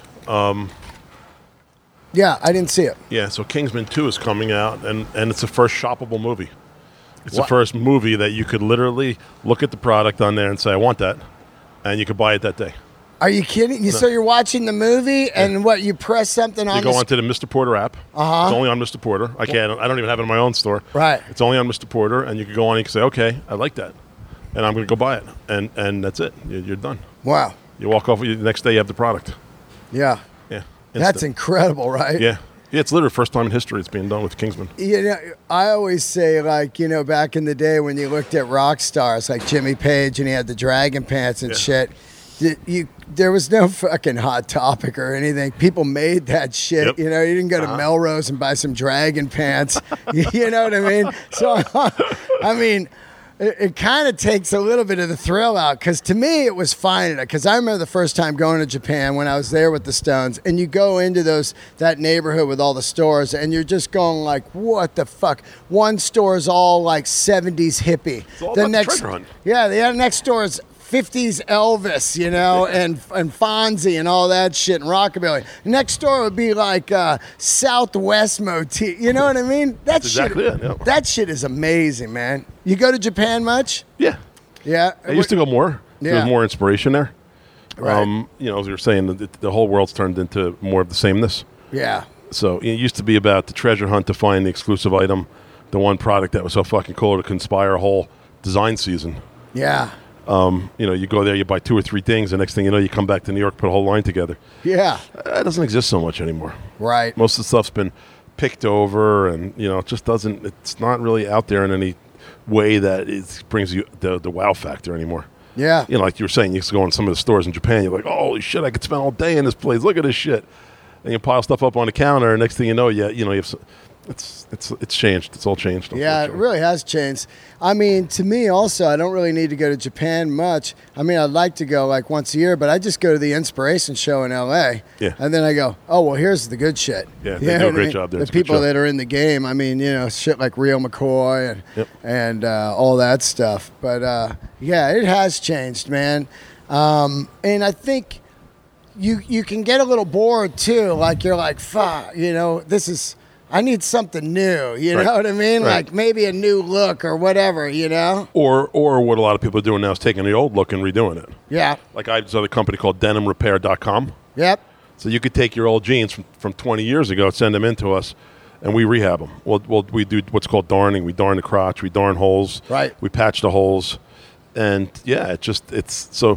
Yeah, I didn't see it. Yeah. So Kingsman Two is coming out, and and it's the first shoppable movie. It's What? the first movie that you could literally look at the product on there and say, "I want that," and you could buy it that day. Are you kidding? You, So you're watching the movie, and what? You press something on You the go onto the Mister Porter app. Uh-huh. It's only on Mister Porter. I can't. I don't even have it in my own store. Right. It's only on Mister Porter, and you can go on and you can say, "Okay, I like that," and I'm going to go buy it, and and that's it. You- You're done. Wow. You walk off. The next day, you have the product. Yeah. Yeah. That's Instant. incredible, right? Yeah. Yeah. It's literally the first time in history it's being done with Kingsman. You know, I always say, like, you know, back in the day when you looked at rock stars like Jimmy Page and he had the dragon pants and Yeah. shit, Did you there was no fucking Hot Topic or anything. People made that shit. Yep. You know, you didn't go to Uh-huh. Melrose and buy some dragon pants. You know what I mean? So, I mean, it, it kind of takes a little bit of the thrill out, because to me it was fine. Because I remember the first time going to Japan when I was there with the Stones, and you go into those that neighborhood with all the stores, and you're just going like, what the fuck? One store is all like seventies hippie. It's all about the treasure hunt. Yeah, the other next store is fifties Elvis, you know, and and Fonzie and all that shit and rockabilly. Next door would be like uh, Southwest motif. You know what I mean? That That's shit. exactly it, yeah. That shit is amazing, man. You go to Japan much? Yeah. Yeah. I used to go more. Yeah. There's more inspiration there. Right. Um, you know, as you were saying, the, the whole world's turned into more of the sameness. Yeah. So it used to be about the treasure hunt to find the exclusive item, the one product that was so fucking cool to conspire a whole design season. Yeah. Um, you know, you go there, you buy two or three things, the next thing you know, you come back to New York, put a whole line together. Yeah. That doesn't exist so much anymore. Right. Most of the stuff's been picked over, and you know, it just doesn't. It's not really out there in any way that it brings you the the wow factor anymore. Yeah. You know, like you were saying, you used to go in some of the stores in Japan. You're like, oh, holy shit, I could spend all day in this place. Look at this shit. And you pile stuff up on the counter, and next thing you know, you you know, you have. Some, It's it's it's changed. It's all changed. Yeah, it really has changed. I mean, to me also, I don't really need to go to Japan much. I mean, I'd like to go like once a year, but I just go to the Inspiration show in L A. Yeah. And then I go, oh, well, here's the good shit. Yeah, You they know do a what I great mean? job there. The It's a good people show. that are in the game. I mean, you know, shit like Real McCoy and Yep. and uh, all that stuff. But uh, yeah, it has changed, man. Um, and I think you you can get a little bored too. Like you're like, fuck, you know, this is. I need something new, you Right. know what I mean? Right. Like maybe a new look or whatever, you know? Or or what a lot of people are doing now is taking the old look and redoing it. Yeah. Like I have this other company called denim repair dot com. Yep. So you could take your old jeans from, from twenty years ago, send them in to us, and we rehab them. We'll, we'll, we do what's called darning. We darn the crotch. We darn holes. Right. We patch the holes. And, yeah, it just, it's, so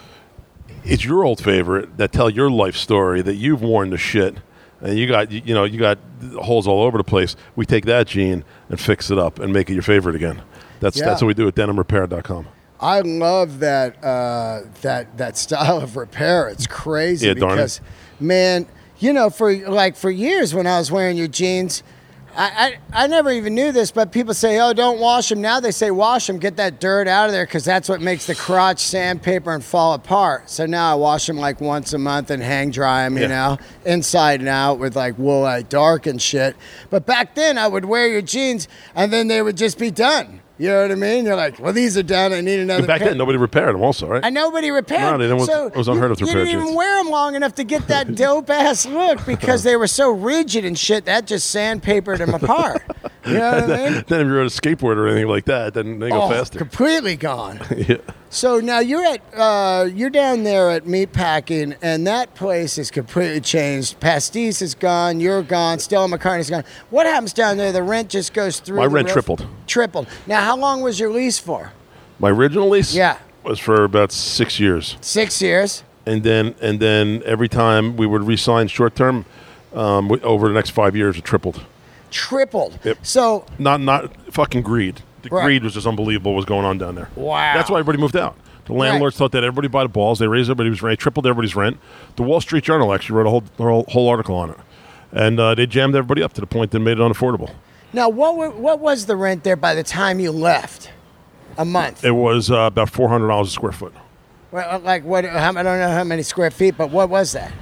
it's your old favorite that tell your life story that you've worn the shit, and you got, you, you know, you got holes all over the place. We take that jean and fix it up and make it your favorite again. That's Yeah. that's what we do at denim repair dot com. I love that uh, that that style of repair. It's crazy Yeah, darn it. because, man, you know, for like for years when I was wearing your jeans, I, I I never even knew this, but people say, oh, don't wash them. Now they say wash them, get that dirt out of there, because that's what makes the crotch sandpaper and fall apart. So now I wash them like once a month and hang dry them, you Yeah. know, inside and out with like woolite dark and shit. But back then I would wear your jeans and then they would just be done. You know what I mean? You're like, well, these are done. I need another Back pair. then, nobody repaired them also, right? And nobody repaired. No, they didn't- so it was unheard of to you, repair you didn't even jeans. wear them long enough to get that dope ass look because they were so rigid and shit. That just sandpapered them apart. You know what I mean? Then if you rode a skateboard or anything like that, then they go Oh, faster. completely gone. Yeah. So now you're at uh, you're down there at Meatpacking, and that place is completely changed. Pastis is gone. You're gone. Stella McCartney's gone. What happens down there? The rent just goes through. My the rent roof? tripled. Tripled. Now, how long was your lease for? My original lease Yeah. was for about six years. Six years. And then and then every time we would re-sign short term, um, w- over the next five years, it tripled. Tripled. Yep. So Not not fucking greed. The Right. greed was just unbelievable what was going on down there. Wow. That's why everybody moved out. The landlords thought that everybody buy the balls. They raised everybody's rent, tripled everybody's rent. The Wall Street Journal actually wrote a whole whole, whole article on it, and uh, they jammed everybody up to the point that made it unaffordable. now, what wa- what was the rent there by the time you left? A month. It was uh, about four hundred dollars a square foot. Well, like what? How, I don't know how many square feet, but what was that?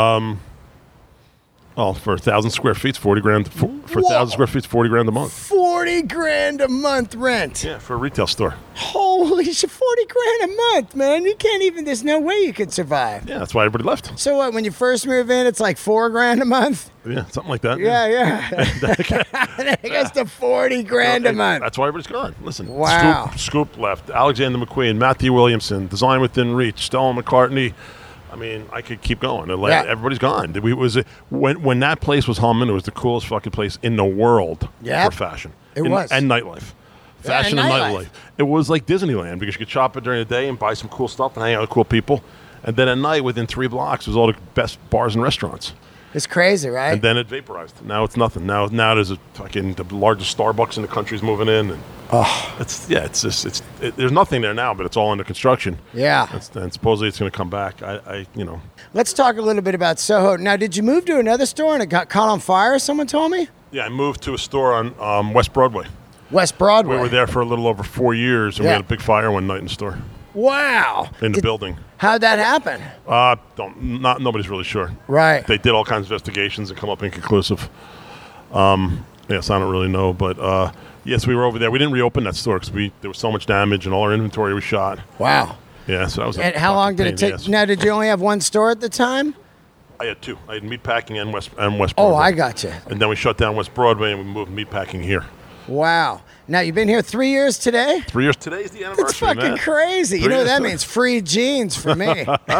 Oh, for a thousand square feet, it's forty grand. For, for a Whoa. thousand square feet, it's forty grand a month. Forty grand a month rent. Yeah, for a retail store. Holy shit! Forty grand a month, man. You can't even. There's no way you could survive. Yeah, that's why everybody left. So what? When you first move in, it's like four grand a month. Yeah, something like that. Yeah, yeah. And then it goes to forty grand a And month. That's why everybody's gone. Listen, Wow. Scoop, Scoop left. Alexander McQueen, Matthew Williamson, Design Within Reach, Stella McCartney. I mean, I could keep going. Like, Yeah. Everybody's gone. We was when when that place was humming. It was the coolest fucking place in the world Yep. for fashion. It And- was. and nightlife. Fashion and and, nightlife. nightlife. It was like Disneyland because you could shop it during the day and buy some cool stuff and hang out with cool people. And then at night, within three blocks, was all the best bars and restaurants. It's crazy, right? And then it vaporized. Now it's nothing. Now now there's a fucking the largest Starbucks in the country's moving in. And Oh, It's yeah, it's just it's it, there's nothing there now, but it's all under construction. yeah. It's, and supposedly it's going to come back. I, I you know. Let's talk a little bit about Soho. Now, did you move to another store and it got caught on fire? Someone told me. Yeah, I moved to a store on um, West Broadway. West Broadway. We were there for a little over four years, and Yeah. we had a big fire one night in the store, Wow. in the Did- building. How'd that happen? Uh, don't not nobody's really sure. Right. They did all kinds of investigations and come up inconclusive. Um, yes, I don't really know, but uh, yes, we were over there. We didn't reopen that store because we there was so much damage and all our inventory was shot. Wow. Yeah, so that was. A And how long fucking did it pain in the take? ass. Now, did you only have one store at the time? I had two. I had Meatpacking and West and West. Oh, Broadway. I got you. And then we shut down West Broadway and we moved Meatpacking here. Wow. Now, you've been here three years today? Three years. Today's the anniversary, That's fucking man. crazy. You Three know what years. that means? Free jeans for me.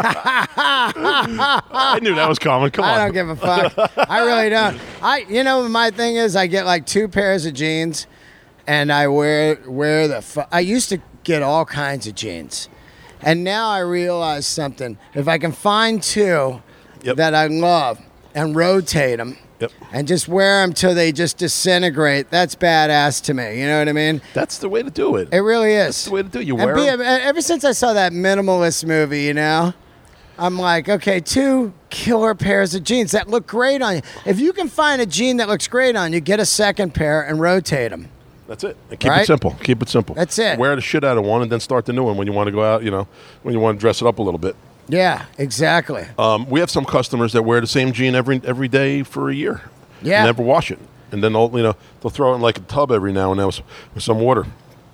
I knew that was coming. Come on. I don't give a fuck. I really don't. I, you know, my thing is, I get like two pairs of jeans, and I wear wear the. Fu- I used to get all kinds of jeans, and now I realize something. If I can find two Yep. that I love and rotate them. Yep. And just wear them till they just disintegrate. That's badass to me. You know what I mean? That's the way to do it. It really is. That's the way to do it. You And wear be, 'em. ever since I saw that minimalist movie, you know, I'm like, okay, two killer pairs of jeans that look great on you. If you can find a jean that looks great on you, get a second pair and rotate them. That's it. And keep Right? it simple. Keep it simple. That's it. Wear the shit out of one and then start the new one when you want to go out, you know, when you want to dress it up a little bit. Yeah, exactly. Um, we have some customers that wear the same jean every every day for a year. Yeah. Never wash it. And then they'll, you know, they'll throw it in like a tub every now and then with, with some water.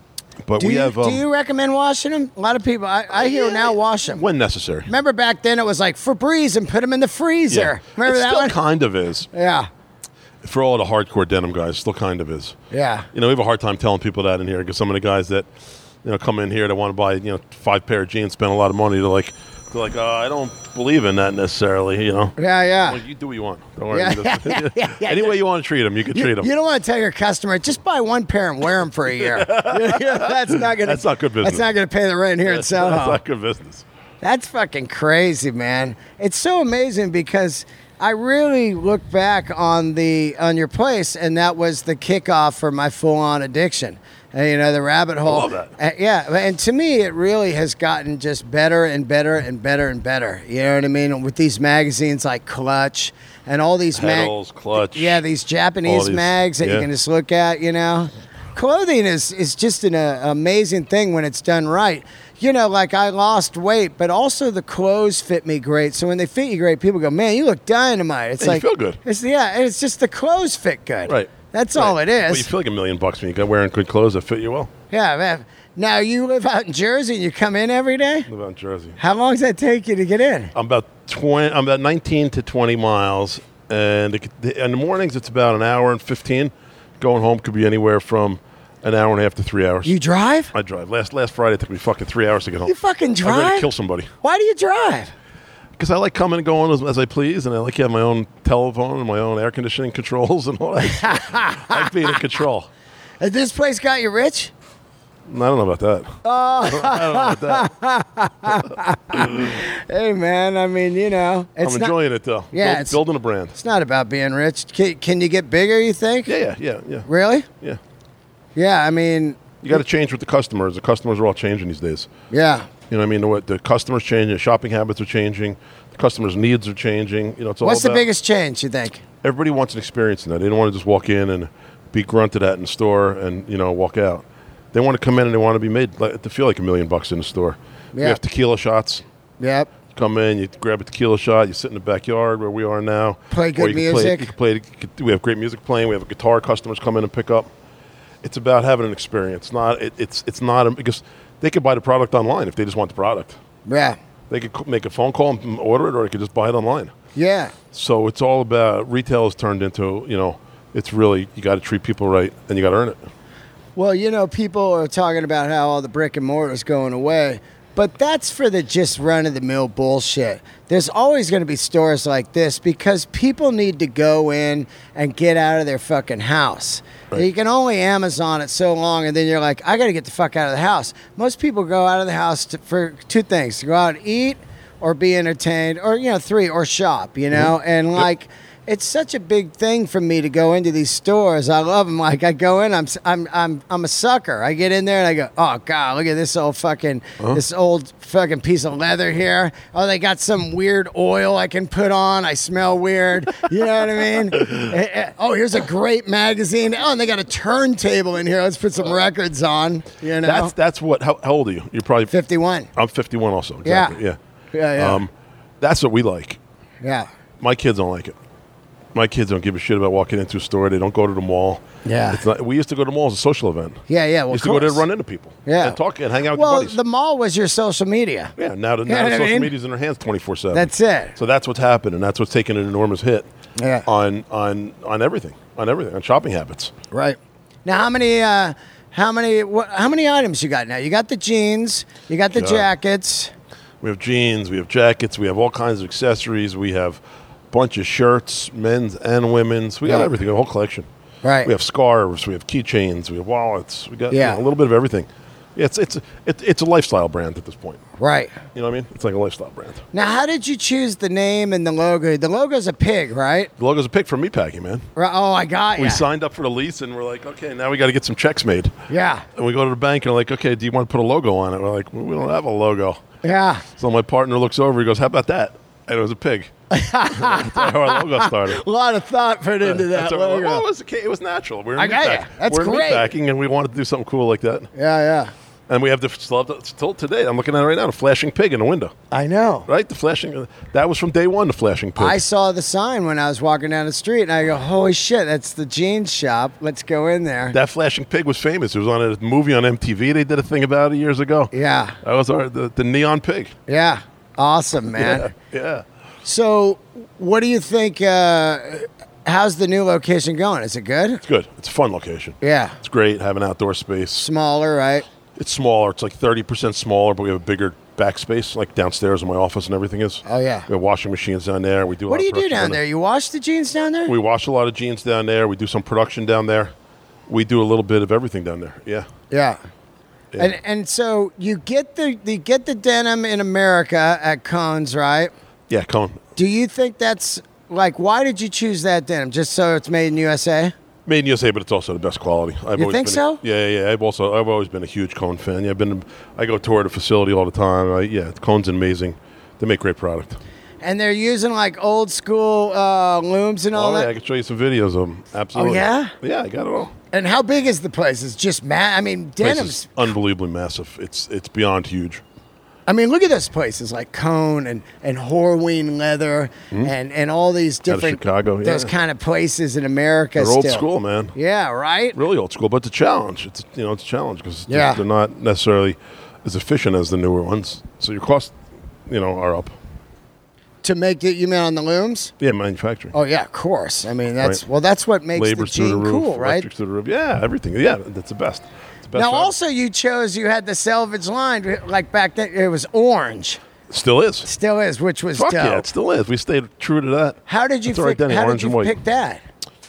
But Do we you, have um, do you recommend washing them? A lot of people, I, I hear now wash them. when necessary. Remember back then it was like Febreze and put them in the freezer. Remember it that still one? kind of is. Yeah, For all the hardcore denim guys, it still kind of is. yeah. You know, we have a hard time telling people that in here because some of the guys that, you know, come in here that want to buy, you know, five pair of jeans, spend a lot of money, they're like, they're like, uh, I don't believe in that necessarily, you know. Yeah, yeah. Well, you do what you want. Don't worry. Yeah, You just- yeah, yeah, yeah. Any way you want to treat them, you can You, treat them. you don't want to tell your customer, just buy one pair and wear them for a year. Yeah, that's not gonna. That's not good business. That's not gonna pay the rent here in That's Soho. not good business. That's fucking crazy, man. It's so amazing because I really look back on the on your place, and that was the kickoff for my full-on addiction. Uh, you know, the rabbit hole. love that. Uh, yeah, and to me, it really has gotten just better and better and better and better. You know what I mean? With these magazines like Clutch and all these mag- Pedals, Clutch. yeah, these Japanese all these- mags that you yeah. can just look at. You know, clothing is is just an uh, amazing thing when it's done right. You know, like I lost weight, but also the clothes fit me great. So when they fit you great, people go, "Man, you look dynamite." It's And you like feel good. It's yeah, and it's just the clothes fit good. Right. That's Right. all it Well, is. you feel like a million bucks when you got wearing good clothes that fit you well. Yeah, man. Now you live out in Jersey and you come in every day? Live out in Jersey. How long does that take you to get in? I'm about twenty. I'm about nineteen to twenty miles, and the, the, in the mornings it's about an hour and fifteen. Going home could be anywhere from an hour and a half to three hours. You drive? I drive. Last last Friday it took me fucking three hours to get home. You fucking I'm ready drive? to kill somebody Why do you drive? because I like coming and going as, as I please, and I like having my own telephone and my own air conditioning controls and all that. I like being in control. Has this place got you rich? I don't know about that. Oh. I don't know about that. Hey, man, I mean, you know. It's I'm not, enjoying it though. Yeah, Build- it's- building a brand. It's not about being rich. Can, can you get bigger, you think? Yeah, yeah, yeah, yeah, Really? yeah. Yeah, I mean, You got to change with the customers. The customers are all changing these days. yeah. You know what I mean? The, way- the customers changing, the shopping habits are changing, the customers' needs are changing. You know, it's all What's the about- biggest change, you think? Everybody wants an experience in that. They don't want to just walk in and be grunted at in the store and, you know, walk out. They want to come in and they want to be made like, to feel like a million bucks in the store. We Yeah. have tequila shots. Yep. Come in, you grab a tequila shot, you sit in the backyard where we are now. Play Or good you can music. Play, you can play, you can- we have great music playing. We have a guitar customers come in and pick up. It's about having an experience. Not it, it's it's not a, because they could buy the product online if they just want the product. Yeah. They could c- make a phone call and order it, or they could just buy it online. Yeah. So it's all about retail has turned into, you know, it's really you got to treat people right and you got to earn it. Well, you know, people are talking about how all the brick and mortar is going away, but that's for the just run-of-the-mill bullshit. There's always going to be stores like this because people need to go in and get out of their fucking house. Right. You can only Amazon it so long, and then you're like, I got to get the fuck out of the house. Most people go out of the house to, for two things: to go out and eat, or be entertained, or you know, three, or shop. You know, and like. it's such a big thing for me to go into these stores. I love them. Like I go in, I'm I'm I'm I'm a sucker. I get in there and I go, oh god, look at this old fucking Uh-huh. this old fucking piece of leather here. Oh, they got some weird oil I can put on. I smell weird. You know what I mean? Eh, eh, oh, here's a great magazine. Oh, and they got a turntable in here. Let's put some records on. You know, That's that's what. How, how old are you? You're probably fifty-one. I'm fifty-one also. Exactly. Yeah. Yeah. Yeah, yeah, Um, that's what we like. yeah. My kids don't like it. My kids don't give a shit about walking into a store. They don't go to the mall. Yeah. It's not, we used to go to the mall as a social event. Yeah, yeah. Well, We used of to go there course. and run into people. Yeah. And talk and hang out with Well, your buddies. the mall was your social media. yeah. Now, the, You now know what I social mean? media's in their hands twenty-four seven. That's it. So that's what's happened, and that's what's taken an enormous hit Yeah. on on on everything, on everything, on shopping habits. Right. Now, how many, uh, how many, wh- how many items you got now? You got the jeans, you got the Yeah. jackets. We have jeans, we have jackets, we have all kinds of accessories, we have a bunch of shirts, men's and women's. We got Yeah. everything, a whole collection. Right. We have scarves, we have keychains, we have wallets. We got you Yeah. know, a little bit of everything. Yeah, it's it's it, it's a lifestyle brand at this point. Right. You know what I mean? It's like a lifestyle brand. Now, how did you choose the name and the logo? The logo's a pig, right? The logo's a pick from Meatpacking, man. Right. Oh, I got you. We signed up for the lease, and we're like, okay, now we got to get some checks made. Yeah. And we go to the bank, and we're like, okay, do you want to put a logo on it? We're like, well, we don't have a logo. Yeah. So my partner looks over, he goes, how about that? And it was a pig. That's how our logo started. A lot of thought put into that That's how we're like, logo. well, it was, okay, it was natural. We're in I got meatpack- ya. That's we're in great. meatpacking, and we wanted to do something cool like that. Yeah, yeah. And we have the still, have the- still today. I'm looking at it right now. The flashing pig in the window, I know. right? The flashing. That was from day one. The flashing pig. I saw the sign when I was walking down the street, and I go, holy shit, that's the jeans shop. Let's go in there. that flashing pig was famous. It was on a movie on M T V. They did a thing about it years ago. Yeah. That was our the, the neon pig. Yeah. Awesome, man. Yeah, yeah. So, what do you think? Uh, how's the new location going? Is it good? It's good. It's a fun location. Yeah. It's great. Have an outdoor space. Smaller, right? It's smaller. It's like thirty percent smaller, but we have a bigger backspace, like downstairs in my office and everything is. Oh, yeah. We have washing machines down there. We do. a What lot do you of do production down there? You wash the jeans down there? We wash a lot of jeans down there. We do some production down there. We do a little bit of everything down there. Yeah. Yeah. Yeah. And and so you get the you get the denim in America at Cones, right? Yeah, Cone. Do you think that's like why did you choose that denim? Just so it's made in U S A? Made in U S A, but it's also the best quality. I've You always think been so? A, yeah, yeah, yeah. I've also I've always been a huge Cone fan. Yeah, I've been. I go tour the facility all the time. I, yeah, Cone's amazing. They make great product. And they're using like old school uh, looms and all Oh yeah, I that. can show you some videos of them. Absolutely. Oh, yeah? Yeah, I got it all. And how big is the place? It's just mad. I mean, Place denim's. is unbelievably massive. It's it's beyond huge. I mean, look at those places like Cone and and Horween Leather and and all these Out of different Chicago, those yeah. kind of places in America. They're old still. school, man. Yeah, right. Really old school, but it's a challenge. It's you know it's a challenge because Yeah. they're not necessarily as efficient as the newer ones. So your costs, you know, are up. To make it, you mean on the looms? Yeah, manufacturing. Oh yeah, of course. I mean, that's Right. well, that's what makes Labor's the through the jean roof, cool, right? electrics through the roof. Yeah, everything. Yeah, that's the best. It's the best Now, fabric. also, you chose you had the selvage line like back then. It was orange, Still is. still is, which was Fuck dope. yeah, it still is. We stayed true to that. How did you That's all right, pick? Denny, How did orange you and white. pick that?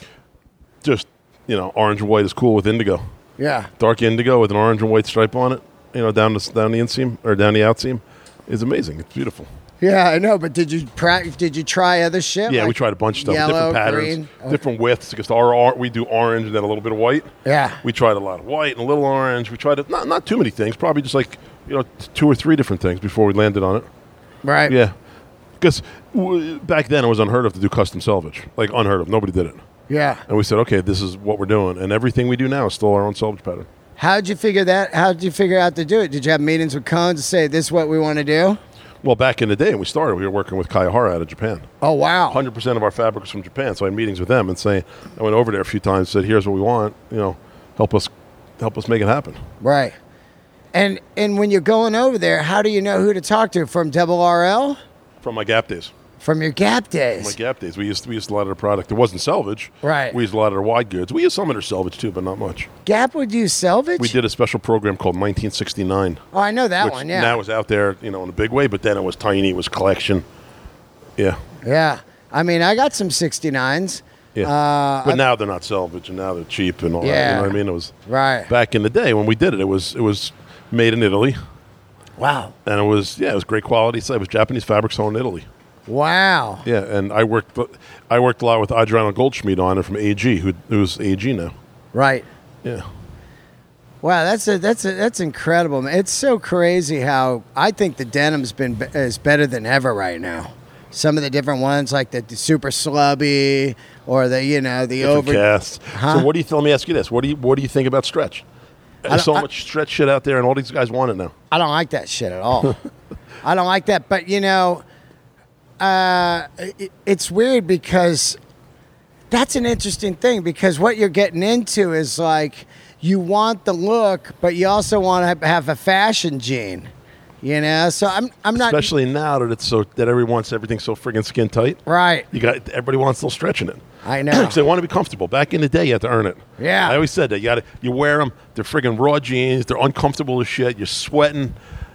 Just you know, orange and white is cool with indigo. Yeah, Dark indigo with an orange and white stripe on it. You know, down the down the inseam or down the outseam is amazing. It's beautiful. yeah, I know. But did you pra- did you try other shit? Yeah, like we tried a bunch of stuff, yellow, different patterns, green? Oh. different widths. Because our, our we do orange and then a little bit of white. Yeah, We tried a lot of white and a little orange. We tried it, not not too many things, probably just like you know t- two or three different things before we landed on it. right. Yeah, because w- back then it was unheard of to do custom selvage, like unheard of. Nobody did it, yeah. and we said, okay, this is what we're doing, and everything we do now is still our own selvage pattern. How'd you figure that? How'd you figure out to do it? Did you have meetings with Cones to say this is what we want to do? Well, back in the day when we started, we were working with Kayahara out of Japan. Oh wow. one hundred percent of our fabric was from Japan, so I had meetings with them and saying, I went over there a few times, said, here's what we want, you know, help us, help us make it happen. Right. And and when you're going over there, how do you know who to talk to? From Double R L? From my Gap days. From your Gap days? My Gap days. We used we used a lot of their product. It wasn't selvage. Right. We used a lot of their wide goods. We used some of their selvage too, but not much. Gap would use selvage? We did a special program called nineteen sixty-nine. Oh, I know that which one, yeah. now is out there, you know, in a big way, but then it was tiny, it was collection. Yeah. yeah. I mean, I got some sixty-nines. Yeah. Uh, but now they're not selvage and now they're cheap and all that. Yeah. You know what I mean? It was Right. back in the day when we did it, it was it was made in Italy. Wow. And it was yeah, it was great quality. So it was Japanese fabric sold in Italy. Wow. Yeah, and I worked I worked a lot with Adriano Goldschmidt on it from A G, who who's A G now. Right. Yeah. Wow, that's a, that's a, that's incredible, man. It's so crazy how I think the denim's been be- is better than ever right now. Some of the different ones, like the, the super slubby or the you know the Different over. casts. Huh? So what do you? Let me ask you this: What do you what do you think about stretch? There's so I- much stretch shit out there, and all these guys want it now. I don't like that shit at all. I don't like that, but you know, uh, it, it's weird because that's an interesting thing because what you're getting into is like you want the look, but you also want to have a fashion gene. You know, so I'm I'm not Especially now that it's so that everyone wants everything so friggin' skin tight. right. You got everybody wants a little stretch in it. I know. Because they want to be comfortable. Back in the day, you had to earn it. Yeah. I always said that you got to you wear them. They're friggin' raw jeans. They're uncomfortable as shit. You're sweating,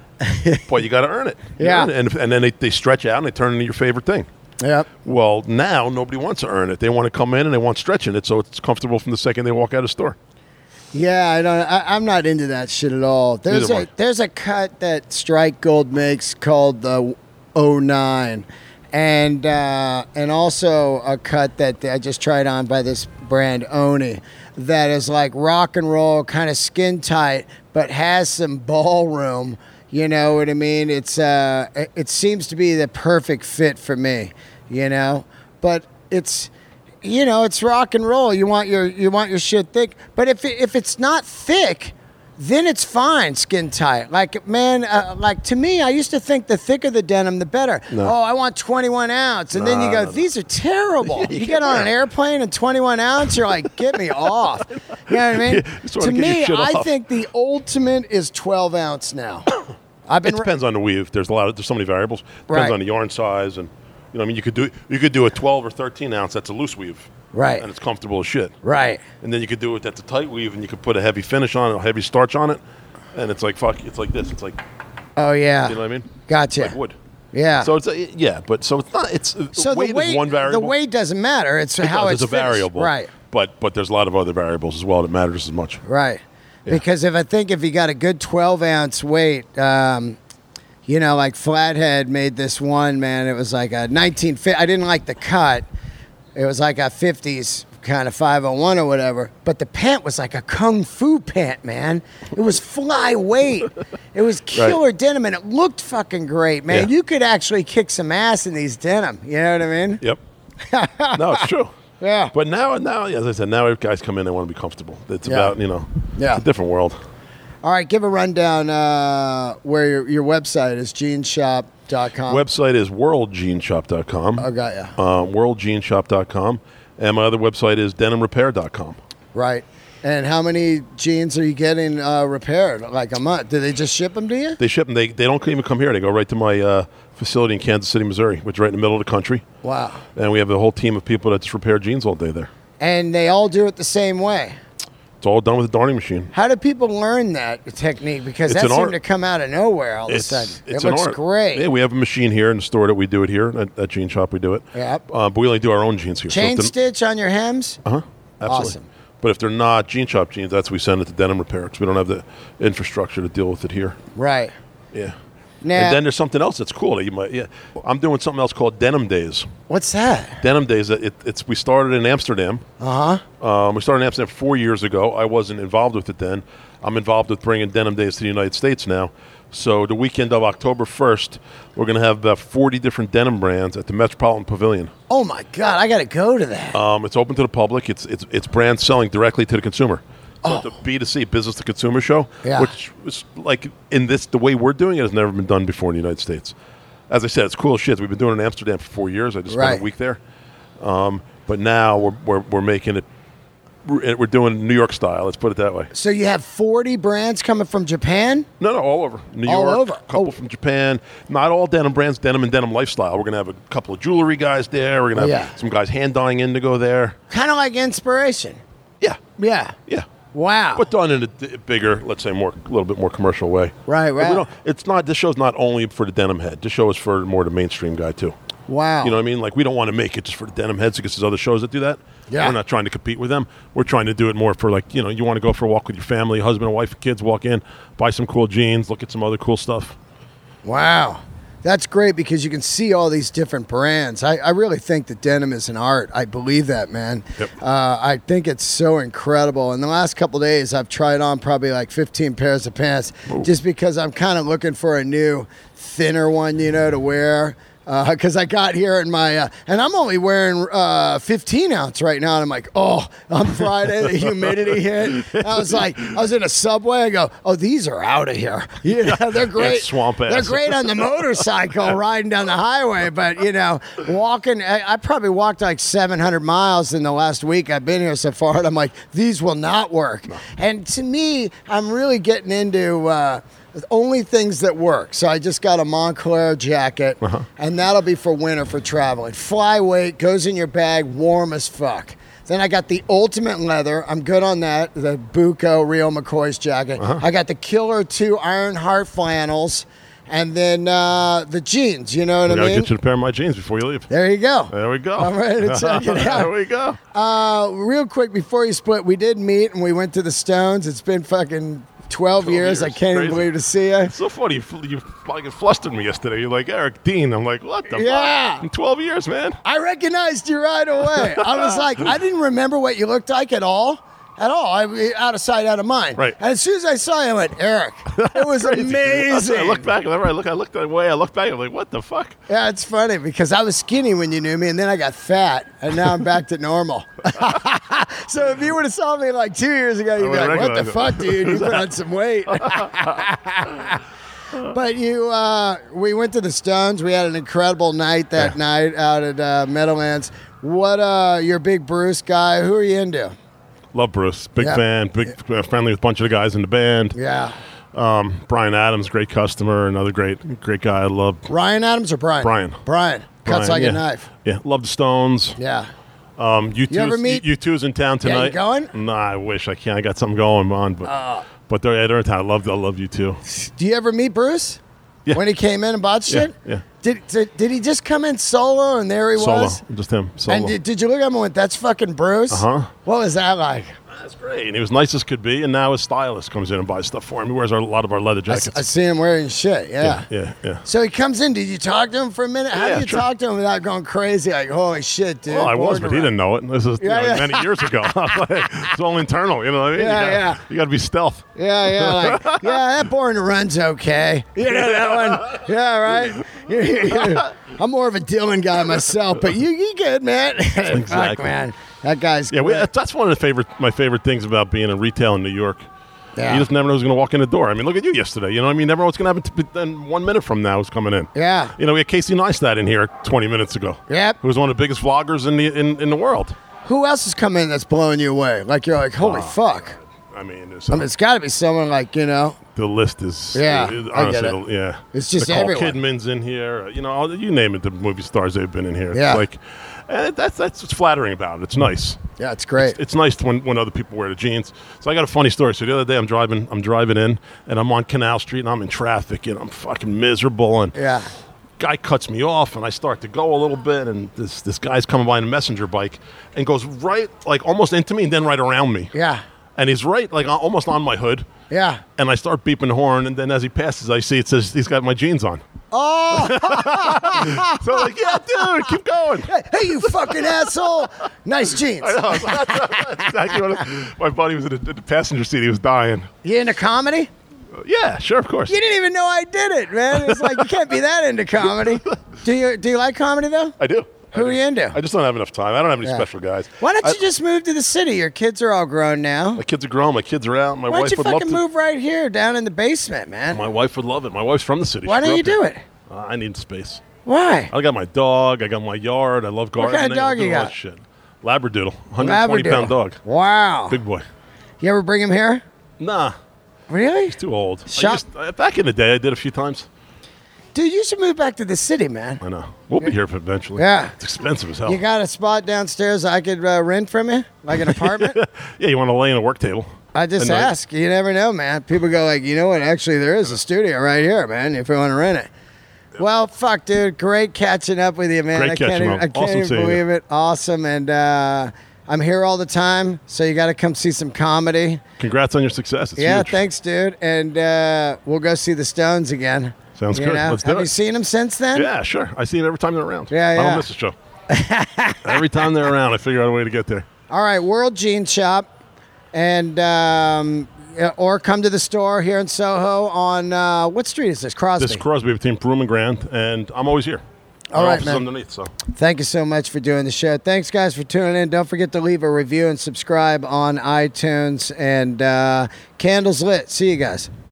but you got to earn it. You Yeah. earn it. And and then they, they stretch out and they turn into your favorite thing. Yep. Well, now nobody wants to earn it. They want to come in and they want stretch in it, so it's comfortable from the second they walk out of the store. Yeah, I don't. I, I'm not into that shit at all. There's Neither a am I. there's a cut that Strike Gold makes called the oh nine, and uh, and also a cut that I just tried on by this brand Oni, that is like rock and roll, kind of skin tight, but has some ballroom. You know what I mean? It's uh, it, it seems to be the perfect fit for me. You know, but it's. You know, it's rock and roll. You want your you want your shit thick, but if it, if it's not thick, then it's fine, skin tight. Like man, uh, like to me, I used to think the thicker the denim, the better. No. Oh, I want twenty-one ounce, and then you No, go, no, no. these are terrible. You you can't get on wear an it. airplane and twenty-one ounce, you're like, get me off. You know what I mean? You just wanna To get your me, shit I off. think the ultimate is twelve ounce now. I've been It depends on the weave. There's a lot of there's so many variables. Depends Right. on the yarn size, and you know, I mean, you could do you could do a twelve or thirteen ounce. That's a loose weave, Right. And it's comfortable as shit. right. And then you could do it that's a tight weave, and you could put a heavy finish on it, a heavy starch on it, and it's like fuck. It's like this. It's like Oh yeah. you know what I mean? Gotcha. Like wood. Yeah. So it's a, yeah, but so it's not. It's So weight the weight, is one variable. the weight doesn't matter. It's It how does, it's, it's a finished. variable, Right. But but there's a lot of other variables as well that matter just as much. Right. Because if I think if you got a good twelve ounce weight, um, you know, like Flathead made this one, man. It was like a nineteen fifty. I didn't like the cut. It was like a fifties kind of five oh one or whatever. But the pant was like a kung fu pant, man. It was fly weight. It was killer denim, and it looked fucking great, man. Yeah. You could actually kick some ass in these denim. You know what I mean? Yep. No, it's true. Yeah. But now, now, as I said, now guys come in, they want to be comfortable. It's Yeah. about, you know, Yeah. it's a different world. All right, give a rundown uh, where your, your website is, jeans shop dot com. Website is world jean shop dot com. I got ya. Uh, world jean shop dot com. And my other website is denim repair dot com. Right. And how many jeans are you getting uh, repaired? Like a month? Do they just ship them to you? They ship them. They, they don't even come here. They go right to my uh, facility in Kansas City, Missouri, which is right in the middle of the country. Wow. And we have a whole team of people that just repair jeans all day there. And they all do it the same way. It's all done with a darning machine. How do people learn that technique? Because It's that an seemed art. to come out of nowhere all of a It's, sudden. it's it an looks art. great. Yeah, we have a machine here in the store that we do it here. At, at Jean Shop, we do it. Yep. Uh, but we only do our own jeans here. Chain if they're- stitch on your hems? Uh-huh. Absolutely. Awesome. But if they're not Jean Shop jeans, that's we send it to Denim Repair because we don't have the infrastructure to deal with it here. Right. Yeah. Now, And then there's something else that's cool. That you might, yeah. I'm doing something else called Denim Days. what's that? Denim Days. It, it's we started in Amsterdam. Uh huh. Um, we started in Amsterdam four years ago. I wasn't involved with it then. I'm involved with bringing Denim Days to the United States now. So the weekend of October first, we're going to have about forty different denim brands at the Metropolitan Pavilion. Oh my God, I got to go to that. Um, it's open to the public. It's it's it's brands selling directly to the consumer. So Oh. it's a B two C, business to consumer show, Yeah. which is like in this the way we're doing it has never been done before in the United States. As I said, it's cool as shit. We've been doing it in Amsterdam for four years. I just spent Right. a week there, um, but now we're, we're we're making it. We're we're doing New York style. Let's put it that way. So you have forty brands coming from Japan? No, no, all over New All York. over. A couple Oh. from Japan. Not all denim brands. Denim and Denim Lifestyle. We're gonna have a couple of jewelry guys there. We're gonna Oh, have yeah. some guys hand dyeing indigo there. Kind of like inspiration. Yeah, Yeah. yeah. Wow. But done in a d- bigger, let's say, more a little bit more commercial way. Right, But right. we don't- it's not. This show's not only for the denim head. This show is for more the mainstream guy too. Wow. You know what I mean? Like we don't want to make it just for the denim heads because there's other shows that do that. Yeah. We're not trying to compete with them. We're trying to do it more for like you know you want to go for a walk with your family, husband and wife, and kids. Walk in, buy some cool jeans, look at some other cool stuff. Wow. That's great because you can see all these different brands. I, I really think that denim is an art. I believe that, man. Yep. Uh, I think it's so incredible. In the last couple of days, I've tried on probably like fifteen pairs of pants Ooh. just because I'm kind of looking for a new, thinner one, you know, to wear. Because uh, I got here in my, uh, and I'm only wearing uh, fifteen ounce right now, and I'm like, oh, on Friday, the humidity hit. I was like, I was in a Subway, I go, oh, these are out of here. You know, they're great. Swamp ass. They're great on the motorcycle riding down the highway, but, you know, walking, I, I probably walked like seven hundred miles in the last week I've been here so far, and I'm like, these will not work. No. And to me, I'm really getting into, uh, only things that work. So I just got a Montclair jacket, uh-huh. and that'll be for winter for traveling. Flyweight, goes in your bag, warm as fuck. Then I got the Ultimate Leather. I'm good on that. The Buco Real McCoy's jacket. Uh-huh. I got the Killer two Ironheart flannels. And then uh, the jeans, you know what I, I gotta mean? Get you a pair of my jeans before you leave. There you go. There we go. I'm ready to check it out. There we go. Uh, real quick, before you split, we did meet and we went to the Stones. It's been fucking twelve, twelve years. years. I can't Crazy. even believe to see you. It's so funny. You, you like flustered me yesterday. You're like, Eric Dean. I'm like, what the yeah. fuck? In twelve years, man. I recognized you right away. I was like, I didn't remember what you looked like at all. At all. I, out of sight, out of mind. Right. And as soon as I saw you, I went, Eric. It was amazing. I looked back. Whenever I look, I looked that way. I looked back. I'm like, what the fuck? Yeah, it's funny because I was skinny when you knew me, and then I got fat, and now I'm back to normal. So if you would have saw me like two years ago, you'd be like, what the it. fuck, dude? You put on some weight. But you, uh, we went to the Stones. We had an incredible night that yeah. night out at uh, Meadowlands. What, uh, you're a big Bruce guy. Who are you into? Love Bruce. Big yep. fan. Big uh, friendly with a bunch of the guys in the band. Yeah. Um, Brian Adams, great customer. Another great great guy. I love. Ryan Adams or Brian? Brian. Brian. Cuts Brian, like yeah. a knife. Yeah. Love the Stones. Yeah. Um, U two you ever meet? U two's in town tonight. Yeah, you going? Nah, I wish I can. I got something going on, but uh, but they're, they're in town. I love I love U two. Do you ever meet Bruce? Yeah. When he came in and bought shit? Yeah. yeah. Did, did did he just come in solo and there he solo. was? Solo. Just him. Solo. And did, did you look at him and went, that's fucking Bruce? Uh-huh. What was that like? That's great. And he was nice as could be. And now his stylist comes in and buys stuff for him. He wears our, a lot of our leather jackets. I, I see him wearing shit, yeah. yeah. Yeah, yeah. So he comes in. Did you talk to him for a minute? How yeah, do you sure. talk to him without going crazy? Like, holy shit, dude. Well, I was, but around. he didn't know it. This is yeah, you know, yeah. many years ago. It's all internal, you know what I mean? Yeah, you gotta, yeah. You got to be stealth. Yeah, yeah. Like, yeah, that Born to Run's okay. You know that one? Yeah, right? I'm more of a Dylan guy myself, but you, you good, man. Exactly. Fuck, man. That guy's yeah. We, that's one of the favorite, my favorite things about being in retail in New York. Yeah. You just never know who's going to walk in the door. I mean, look at you yesterday. You know what I mean? Never know what's going to happen. To, then one minute from now, who's coming in? Yeah. You know, we had Casey Neistat in here twenty minutes ago. Yep. Who was one of the biggest vloggers in the in, in the world. Who else has come in that's blowing you away? Like you're like, holy uh, fuck. I mean, I mean, it's got to be someone like, you know. The list is, yeah, it, I get it. Yeah. It's just Nicole everyone. Kidman's in here. You know, all, you name it, the movie stars they've been in here. Yeah. It's like, and that's that's what's flattering about it. It's nice. Yeah, it's great. It's, it's nice when, when other people wear the jeans. So I got a funny story. So the other day I'm driving, I'm driving in, and I'm on Canal Street, and I'm in traffic, and I'm fucking miserable, and yeah. guy cuts me off, and I start to go a little bit, and this this guy's coming by in a messenger bike, and goes right, like almost into me, and then right around me. Yeah. And he's right, like almost on my hood. Yeah. And I start beeping the horn, and then as he passes, I see it says he's got my jeans on. Oh! So I'm like, yeah, dude, keep going. Hey, hey, you fucking asshole. Nice jeans. I know. That's exactly what it, my buddy was in the, in the passenger seat. He was dying. You into comedy? Uh, yeah, sure, of course. You didn't even know I did it, man. It's like, you can't be that into comedy. Do you, do you like comedy, though? I do. Who are you into? I just don't have enough time. I don't have any yeah. special guys. Why don't I, you just move to the city? Your kids are all grown now. My kids are grown. My kids are out. My Why wife don't you would love to. fucking move right here down in the basement, man? My wife would love it. My wife's from the city. Why she don't you do here. it? Uh, I need space. Why? I got my dog. I got my yard. I love gardening. What kind of dog I you got? Shit. Labradoodle. one hundred twenty pound dog. Wow. Big boy. You ever bring him here? Nah. Really? He's too old. Shop- I used, uh, back in the day, I did a few times. Dude, you should move back to the city, man. I know. We'll be here eventually. Yeah. It's expensive as hell. You got a spot downstairs I could uh, rent from you? Like an apartment? Yeah, you want to lay in a work table? I just ask. You never know, man. People go like, you know what? Actually, there is a studio right here, man, if you want to rent it. Yep. Well, fuck, dude. Great catching up with you, man. Great I can't catching even, up. I can't Awesome even seeing believe you. it. Awesome. And uh, I'm here all the time, so you got to come see some comedy. Congrats on your success. It's yeah, huge. thanks, dude. And uh, we'll go see the Stones again. Sounds You good. know? Let's do Have it. you seen them since then? Yeah, sure. I see it every time they're around. Yeah, I yeah. don't miss a show. Every time they're around, I figure out a way to get there. All right, World Jean Shop, and um, or come to the store here in Soho on uh, what street is this? Crosby. This is Crosby between Broome and Grand, and I'm always here. All My right, office is man. underneath, so. Thank you so much for doing the show. Thanks, guys, for tuning in. Don't forget to leave a review and subscribe on iTunes. And uh, candles lit. See you guys.